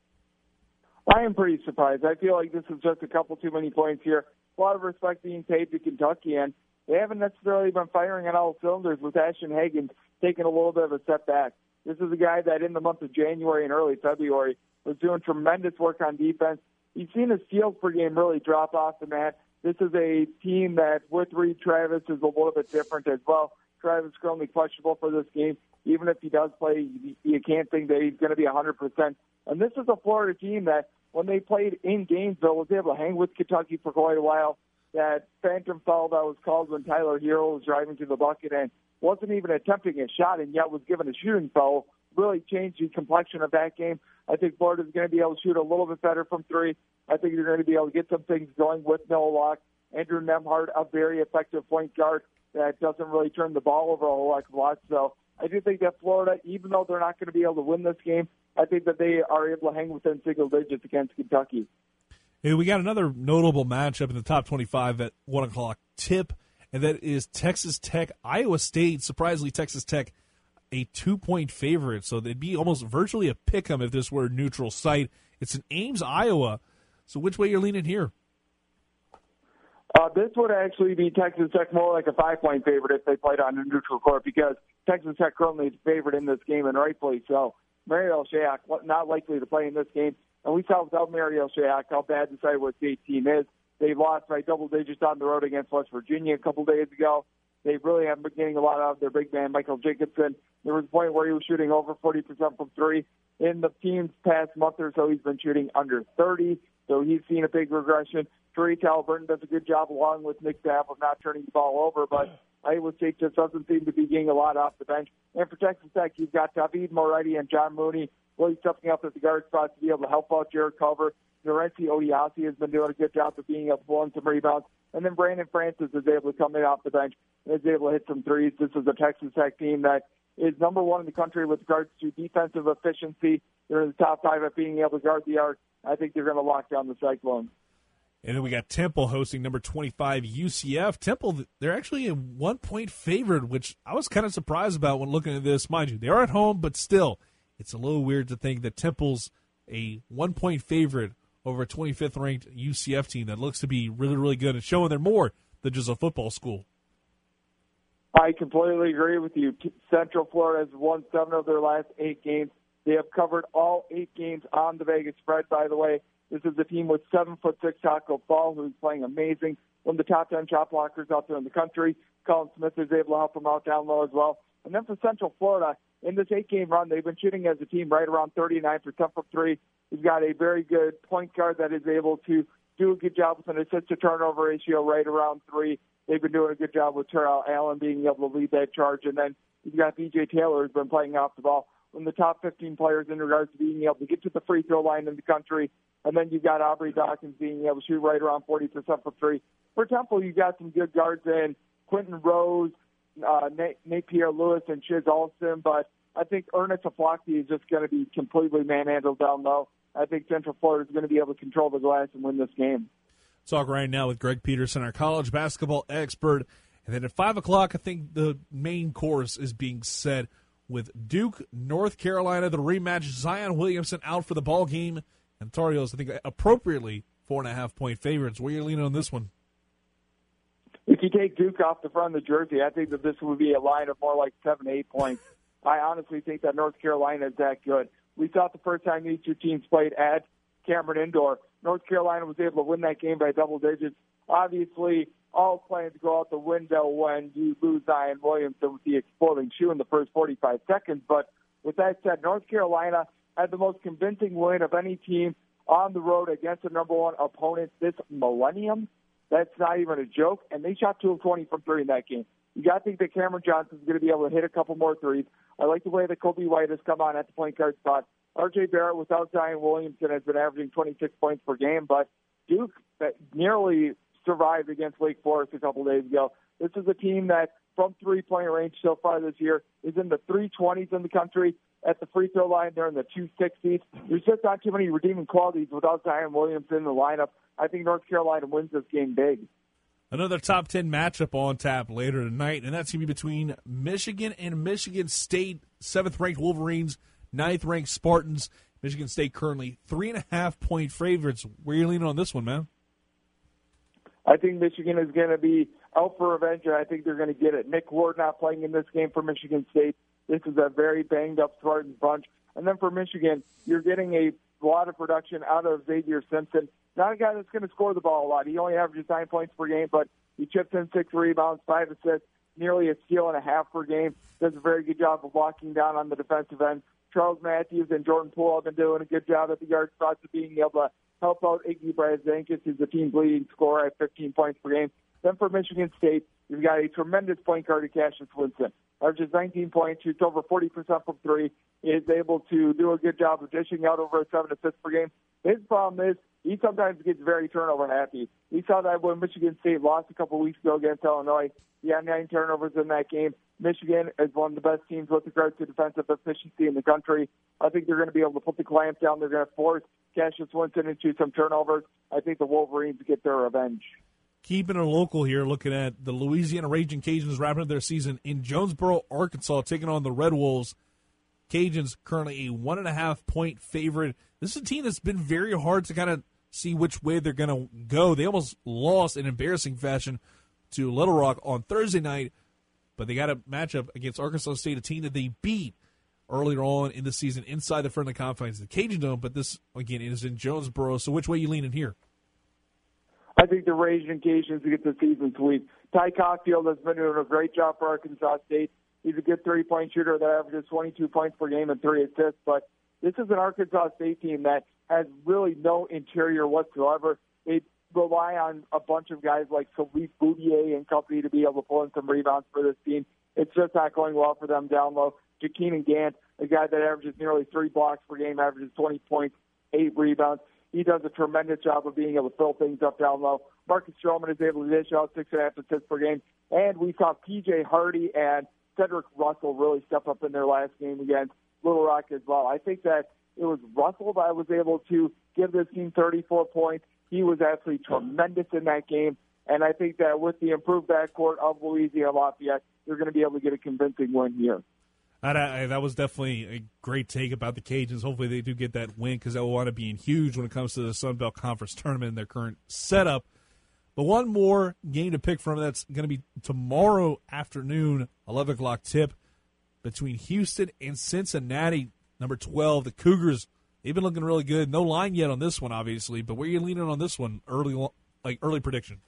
I am pretty surprised. I feel like this is just a couple too many points here. A lot of respect being paid to Kentucky, and they haven't necessarily been firing on all cylinders with Ashton Hagen taking a little bit of a step back. This is a guy that in the month of January and early February was doing tremendous work on defense. You've seen his steals per game really drop off the mat. This is a team that, with Reed Travis, is a little bit different as well. Travis is currently questionable for this game. Even if he does play, you can't think that he's going to be 100%. And this is a Florida team that, when they played in Gainesville, was able to hang with Kentucky for quite a while. That phantom foul that was called when Tyler Hero was driving to the bucket and wasn't even attempting a shot and yet was given a shooting foul really changed the complexion of that game. I think Florida's going to be able to shoot a little bit better from three. I think they're going to be able to get some things going with Noah Locke. Andrew Nembhard, a very effective point guard that doesn't really turn the ball over a whole lot. So I do think that Florida, even though they're not going to be able to win this game, I think that they are able to hang within single digits against Kentucky. Hey, we got another notable matchup in the top 25 at 1 o'clock tip, and that is Texas Tech, Iowa State. Surprisingly, Texas Tech, a 2-point favorite, so they'd be almost virtually a pick-em if this were a neutral site. It's in Ames, Iowa. So which way you're leaning here? This would actually be Texas Tech more like a 5-point favorite if they played on a neutral court because Texas Tech currently is favored in this game, and rightfully so. Mariel Shayok not likely to play in this game. And we saw without Mariel Shayok how bad this Iowa State team is. They lost by double digits on the road against West Virginia a couple days ago. They really haven't been getting a lot out of their big man, Michael Jacobson. There was a point where he was shooting over 40% from three. In the team's past month or so, he's been shooting under 30, so he's seen a big regression. Tariq Halliburton does a good job along with Nick Sapp of not turning the ball over, but Iowa State just doesn't seem to be getting a lot off the bench. And for Texas Tech, you've got David Moretti and John Mooney really stepping up at the guard spot to be able to help out Jared Culver. Norense Odiasi has been doing a good job of being able to pull some rebounds. And then Brandon Francis is able to come in off the bench and is able to hit some threes. This is a Texas Tech team that is number one in the country with regards to defensive efficiency. They're in the top 5 at being able to guard the arc. I think they're going to lock down the Cyclones. And then we got Temple hosting number 25 UCF. Temple, they're actually a 1-point favorite, which I was kind of surprised about when looking at this. Mind you, they are at home, but still, it's a little weird to think that Temple's a 1-point favorite over a 25th-ranked UCF team that looks to be really, really good and showing they're more than just a football school. I completely agree with you. Central Florida has won 7 of their last 8 games. They have covered all 8 games on the Vegas spread, by the way. This is a team with 7'6" Taco Fall, who's playing amazing. One of the top 10 shot blockers out there in the country. Colin Smith is able to help them out down low as well. And then for Central Florida, in this 8-game run, they've been shooting as a team right around 39% from three. He's got a very good point guard that is able to do a good job with an assist-to-turnover ratio right around 3. They've been doing a good job with Terrell Allen being able to lead that charge. And then you've got B.J. Taylor who's been playing off the ball. from the top 15 players in regards to being able to get to the free throw line in the country. And then you've got Aubrey Dawkins being able to shoot right around 40% for three. For Temple, you've got some good guards in Quentin Rose, Nate Pierre-Louis, and Chiz Olsen. But I think Ernest Aflaki is just going to be completely manhandled down low. I think Central Florida is going to be able to control the glass and win this game. Talk right now with Greg Peterson, our college basketball expert. And then at 5 o'clock, I think the main course is being set with Duke, North Carolina, the rematch. Zion Williamson out for the ball game. And Tar Heels, I think, appropriately 4.5-point favorites. Where are you leaning on this one? If you take Duke off the front of the jersey, I think that this would be a line of more like 7, 8 points. I honestly think that North Carolina is that good. We thought the first time these two teams played at Cameron Indoor, North Carolina was able to win that game by double digits. Obviously, all plans go out the window when you lose Zion Williamson with the exploding shoe in the first 45 seconds. But with that said, North Carolina had the most convincing win of any team on the road against a number one opponent this millennium. That's not even a joke. And they shot 2 of 20 from three in that game. You got to think that Cameron Johnson's going to be able to hit a couple more threes. I like the way that Kobe White has come on at the point guard spot. R.J. Barrett without Zion Williamson has been averaging 26 points per game, but Duke nearly survived against Wake Forest a couple days ago. This is a team that, from three-point range so far this year, is in the 320s in the country. At the free throw line, they're in the 260s. There's just not too many redeeming qualities without Zion Williamson in the lineup. I think North Carolina wins this game big. Another top 10 matchup on tap later tonight, and that's going to be between Michigan and Michigan State. 7th-ranked Wolverines, 9th-ranked Spartans. Michigan State currently 3.5-point favorites. Where are you leaning on this one, man? I think Michigan is going to be out for revenge, and I think they're going to get it. Nick Ward not playing in this game for Michigan State. This is a very banged-up Spartans bunch. And then for Michigan, you're getting a lot of production out of Xavier Simpson. Not a guy that's going to score the ball a lot. He only averages 9 points per game, but he chips in 6 rebounds, 5 assists, nearly a steal and a half per game. Does a very good job of locking down on the defensive end. Charles Matthews and Jordan Poole have been doing a good job at the guard spots of being able to help out Iggy Brazdeikis, who's the team's leading scorer at 15 points per game. Then for Michigan State, you've got a tremendous point guard in Cassius Winston. Averages 19 points, shoots over 40% from three. He is able to do a good job of dishing out over 7 assists per game. His problem is he sometimes gets very turnover happy. We saw that when Michigan State lost a couple weeks ago against Illinois. He had 9 turnovers in that game. Michigan is one of the best teams with regards to defensive efficiency in the country. I think they're going to be able to put the clamp down. They're going to force Cassius Winston into some turnovers. I think the Wolverines get their revenge. Keeping it local here, looking at the Louisiana Raging Cajuns wrapping up their season in Jonesboro, Arkansas, taking on the Red Wolves. Cajuns currently a 1.5-point favorite. This is a team that's been very hard to kind of see which way they're going to go. They almost lost in embarrassing fashion to Little Rock on Thursday night, but they got a matchup against Arkansas State, a team that they beat earlier on in the season inside the friendly confines of the Cajun Dome, but this, again, is in Jonesboro. So which way are you leaning here? I think the Raging Cajuns get the season sweep. Ty Cockfield has been doing a great job for Arkansas State. He's a good three-point shooter that averages 22 points per game and 3 assists, but this is an Arkansas State team that has really no interior whatsoever. They rely on a bunch of guys like Salif Boudier and company to be able to pull in some rebounds for this team. It's just not going well for them down low. Jakeenan Gant, a guy that averages nearly 3 blocks per game, averages 20 points, 8 rebounds. He does a tremendous job of being able to fill things up down low. Marcus Stroman is able to dish out 6.5 assists per game. And we saw P.J. Hardy and Cedric Russell really step up in their last game against Little Rock as well. I think that it was Russell that was able to give this team 34 points. He was absolutely tremendous in that game. And I think that with the improved backcourt of Louisiana Lafayette, they're going to be able to get a convincing win here. That was definitely a great take about the Cajuns. Hopefully they do get that win because that will wind up being huge when it comes to the Sun Belt Conference tournament and their current setup. But one more game to pick from that's going to be tomorrow afternoon, 11 o'clock tip between Houston and Cincinnati, number 12. The Cougars, they've been looking really good. No line yet on this one, obviously, but where are you leaning on this one? Early prediction.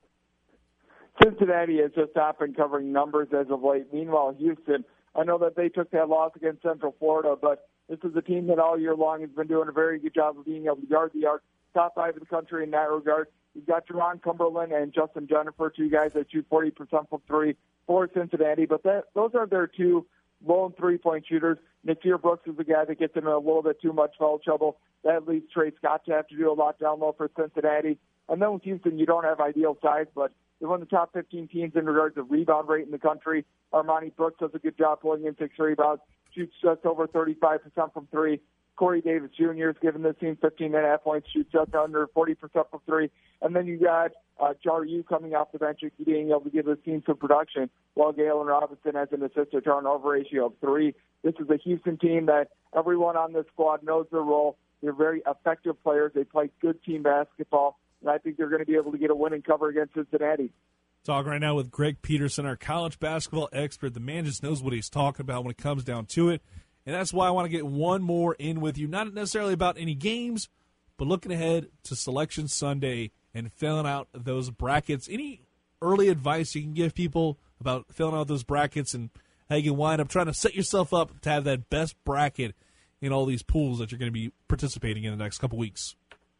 Cincinnati has just not been covering numbers as of late. Meanwhile, Houston, I know that they took that loss against Central Florida, but this is a team that all year long has been doing a very good job of being able to guard the arc. Top 5 in the country in that regard. You've got Jerron Cumberland and Justin Jennifer, 2 guys that shoot 40% from 3 for Cincinnati, but those are their 2 lone three-point shooters. Nakir Brooks is the guy that gets in a little bit too much foul trouble. That leads Trey Scott to have to do a lot down low for Cincinnati. And then with Houston, you don't have ideal size, but they're one of the top 15 teams in regards to rebound rate in the country. Armani Brooks does a good job pulling in 6 rebounds, shoots just over 35% from three. Corey Davis Jr. is giving this team 15.5 points, shoots just under 40% from three. And then you got Jar Yu coming off the bench, being able to give this team some production, while Galen Robinson has an assist-to-turnover ratio of 3. This is a Houston team that everyone on this squad knows their role. They're very effective players. They play good team basketball, and I think they're going to be able to get a winning cover against Cincinnati. Talking right now with Greg Peterson, our college basketball expert. The man just knows what he's talking about when it comes down to it. And that's why I want to get one more in with you, not necessarily about any games, but looking ahead to Selection Sunday and filling out those brackets. Any early advice you can give people about filling out those brackets and how you can wind up trying to set yourself up to have that best bracket in all these pools that you're going to be participating in the next couple weeks?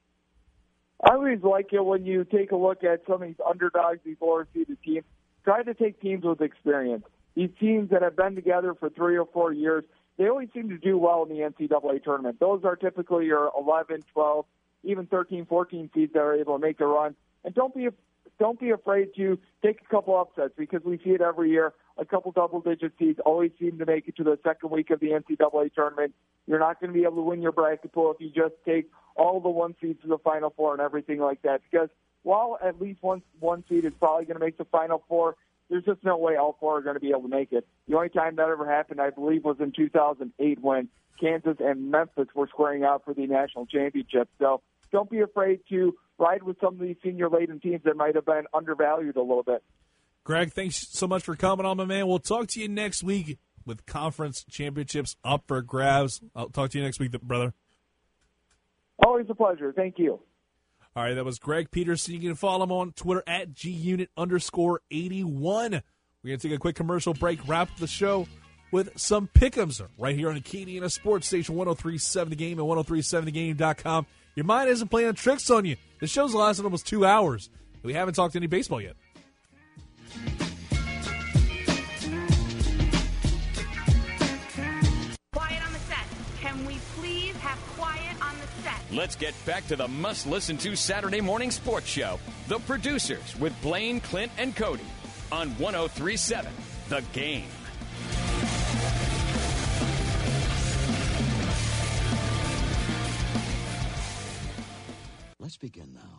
I always like it when you take a look at some of these underdogs, these lower-seeded teams. Try to take teams with experience. These teams that have been together for 3 or 4 years, they always seem to do well in the NCAA tournament. Those are typically your 11, 12, even 13, 14 seeds that are able to make a run. And don't be afraid to take a couple upsets, because we see it every year. A couple double-digit seeds always seem to make it to the second week of the NCAA tournament. You're not going to be able to win your bracket pool if you just take all the 1 seeds to the Final Four and everything like that. Because while at least one seed is probably going to make the Final Four, there's just no way all 4 are going to be able to make it. The only time that ever happened, I believe, was in 2008 when Kansas and Memphis were squaring out for the national championship. So don't be afraid to ride with some of these senior-laden teams that might have been undervalued a little bit. Greg, thanks so much for coming on, my man. We'll talk to you next week with conference championships up for grabs. I'll talk to you next week, brother. Always a pleasure. Thank you. All right, that was Greg Peterson. You can follow him on Twitter at @GUnit_81. We're going to take a quick commercial break, wrap up the show with some pick'ems right here on Acadiana Sports Station 103.7 The Game and 103.7thegame.com. Your mind isn't playing tricks on you. The show's lasted almost 2 hours. We haven't talked any baseball yet. Quiet on the set. Can we please have quiet on the set? Let's get back to the must-listen-to Saturday morning sports show, The Producers, with Blaine, Clint, and Cody on 103.7 The Game. Let's begin now.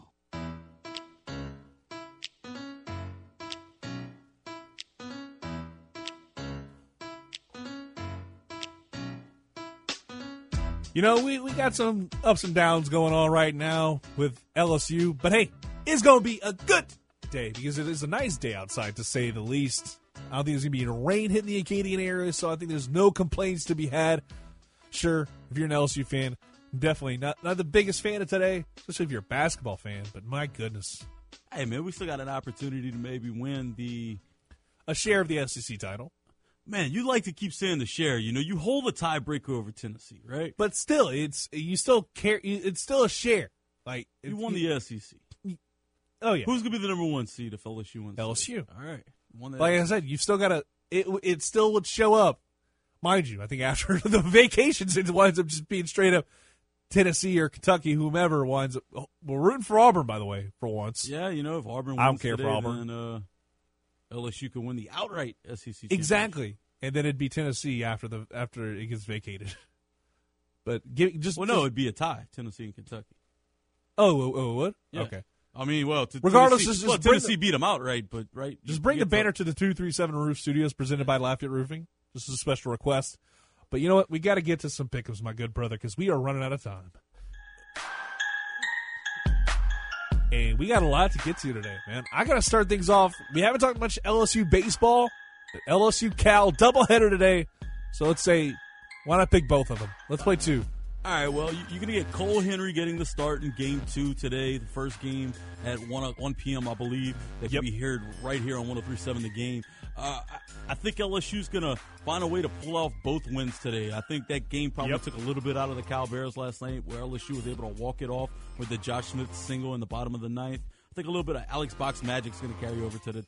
You know, we got some ups and downs going on right now with LSU, but hey, it's going to be a good day because it is a nice day outside, to say the least. I don't think there's going to be any rain hitting the Acadian area, so I think there's no complaints to be had. Sure, if you're an LSU fan, definitely not the biggest fan of today, especially if you're a basketball fan, but my goodness. Hey, man, we still got an opportunity to maybe win a share of the SEC title. Man, you like to keep saying the share. You know, you hold a tiebreaker over Tennessee, right? But still, it's still a share. Like you won the SEC. Oh yeah. Who's gonna be the number 1 seed if LSU wins? LSU. All right. Like I said, you've still got to. It still would show up, mind you. I think after the vacations, it winds up just being straight up Tennessee or Kentucky, whomever winds up. We're rooting for Auburn, by the way, for once. Yeah, you know, if Auburn wins I don't care today, for Auburn. Then, LSU can win the outright SEC. Exactly, and then it'd be Tennessee after it gets vacated. But it'd be a tie, Tennessee and Kentucky. Oh, it would? Yeah. Okay. I mean, well, regardless, Tennessee beat them outright, but right. Just bring the banner to the 237 Roof Studios, presented by Lafayette Roofing. This is a special request. But you know what? We got to get to some pick'ems, my good brother, because we are running out of time. And we got a lot to get to today, man. I got to start things off. We haven't talked much LSU baseball. LSU Cal doubleheader today. So let's say, why not pick both of them? Let's play 2. All right, well, you're going to get Cole Henry getting the start in Game 2 today, the first game at 1 p.m., I believe. That can be heard right here on 103.7 The Game. I think LSU's going to find a way to pull off both wins today. I think that game probably took a little bit out of the Cal Bears last night, where LSU was able to walk it off with the Josh Smith single in the bottom of the ninth. I think a little bit of Alex Box magic is going to carry over to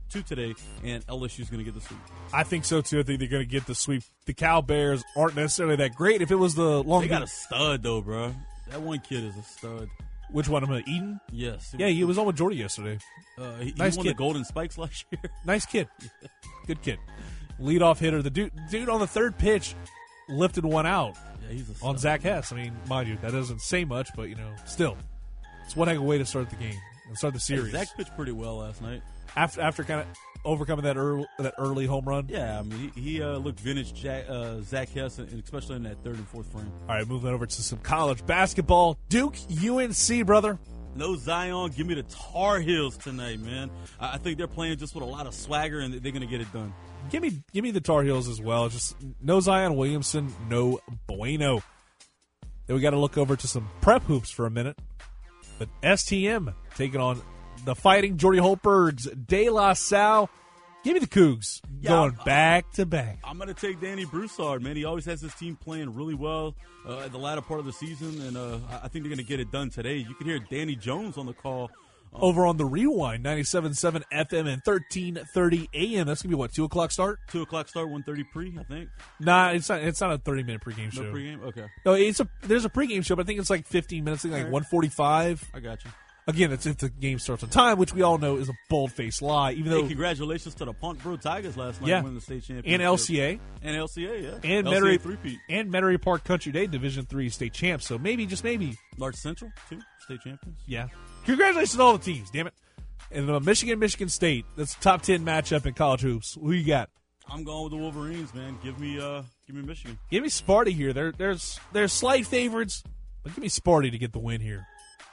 2 today, and LSU's going to get the sweep. I think so, too. I think they're going to get the sweep. The Cal Bears aren't necessarily that great. If it was the Long They got a stud, though, bro. That one kid is a stud. Which one? Eden? Yes. Yeah, he was on with Jordy yesterday. He nice won kid. the Golden Spikes last year. Nice kid. Good kid. Leadoff hitter. The dude on the third pitch lifted one out on Zach Hess. I mean, mind you, that doesn't say much, but, still. It's one heck of a way to start the game and start the series. Zach pitched pretty well last night. After kind of overcoming that early home run? Yeah, I mean, he looked vintage Zach Hess, and especially in that 3rd and 4th frame. All right, moving over to some college basketball. Duke, UNC, brother. No Zion. Give me the Tar Heels tonight, man. I think they're playing just with a lot of swagger, and they're going to get it done. Give me the Tar Heels as well. Just no Zion Williamson, no bueno. Then we got to look over to some prep hoops for a minute. But STM taking on the Fighting Jordy Holtbergs, De La Salle. Give me the Cougs going back to back. I'm going to take Danny Broussard, man. He always has his team playing really well at the latter part of the season, and I think they're going to get it done today. You can hear Danny Jones on the call. Over on the Rewind, 97.7 FM and 1330 AM. That's going to be, what, 2 o'clock start? 2 o'clock start, 1:30 pre, I think. Nah, it's not a 30-minute pregame show. No pregame? Okay. No, there's a pregame show, but I think it's like 15 minutes, like 1:45. I got you. Again, it's if the game starts on time, which we all know is a bold-faced lie. Even though, congratulations to the Punk Bro Tigers last night winning the state championship. And LCA. And LCA, yeah. And LCA three-peat. And Metairie Park Country Day Division III state champs. So maybe, just maybe. Large Central, too, state champions. Yeah. Congratulations to all the teams, damn it. And Michigan State, that's a top 10 matchup in college hoops. Who you got? I'm going with the Wolverines, man. Give me Michigan. Give me Sparty here. There's slight favorites, but give me Sparty to get the win here.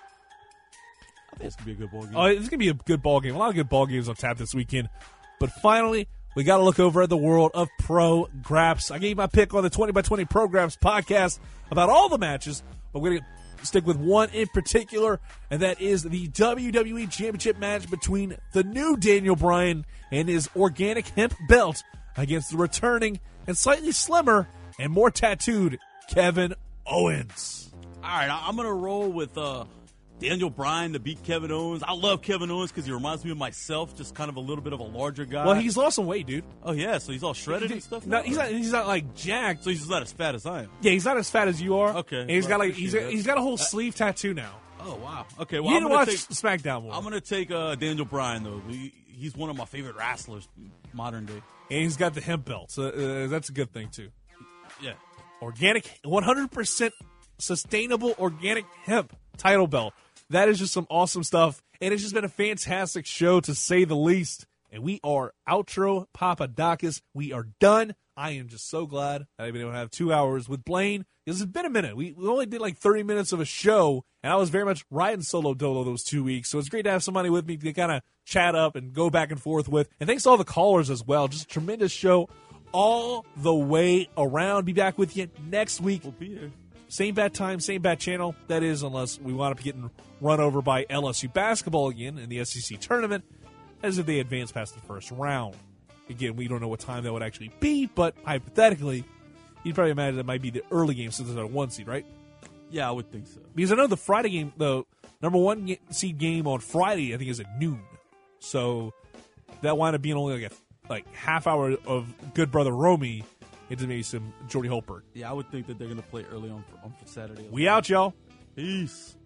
I think it's going to be a good ball game. Oh, it's going to be a good ball game. A lot of good ball games on tap this weekend. But finally, we got to look over at the world of Pro Graps. I gave my pick on the 20x20 Pro Graps podcast about all the matches, but we're going to stick with one in particular, and that is the WWE Championship match between the new Daniel Bryan and his organic hemp belt against the returning and slightly slimmer and more tattooed Kevin Owens. All right, I'm going to roll with Daniel Bryan to beat Kevin Owens. I love Kevin Owens because he reminds me of myself, just kind of a little bit of a larger guy. Well, he's lost some weight, dude. Oh, yeah, so he's all shredded and stuff? No, he's not like jacked. So he's just not as fat as I am. Yeah, he's not as fat as you are. Okay. And he's got a whole sleeve tattoo now. Oh, wow. Okay, well, you need to watch SmackDown more. I'm going to take Daniel Bryan, though. He's one of my favorite wrestlers modern day. And he's got the hemp belt, so that's a good thing, too. Yeah. Organic, 100% sustainable organic hemp title belt. That is just some awesome stuff, and it's just been a fantastic show, to say the least. And we are outro Papadakis. We are done. I am just so glad that I've been able to have 2 hours with Blaine. It's been a minute. We only did like 30 minutes of a show, and I was very much riding solo dolo those 2 weeks. So it's great to have somebody with me to kind of chat up and go back and forth with. And thanks to all the callers as well. Just a tremendous show all the way around. Be back with you next week. We'll be here. Same bat time, same bat channel. That is, unless we wind up getting run over by LSU basketball again in the SEC tournament, as if they advance past the first round. Again, we don't know what time that would actually be, but hypothetically, you'd probably imagine it might be the early game since it's a 1 seed, right? Yeah, I would think so. Because I know the Friday game, the number 1 seed game on Friday, I think is at noon. So that wound up being only like half hour of Good Brother Romy into maybe some Jordy Holtberg. Yeah, I would think that they're going to play early on Saturday. We out, y'all. Peace.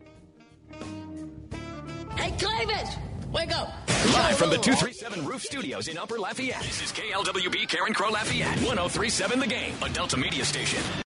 Hey, Clavis! Wake up! Live from the 237 Roof Studios in Upper Lafayette, this is KLWB Karen Crow Lafayette, 103.7 The Game, a Delta Media station.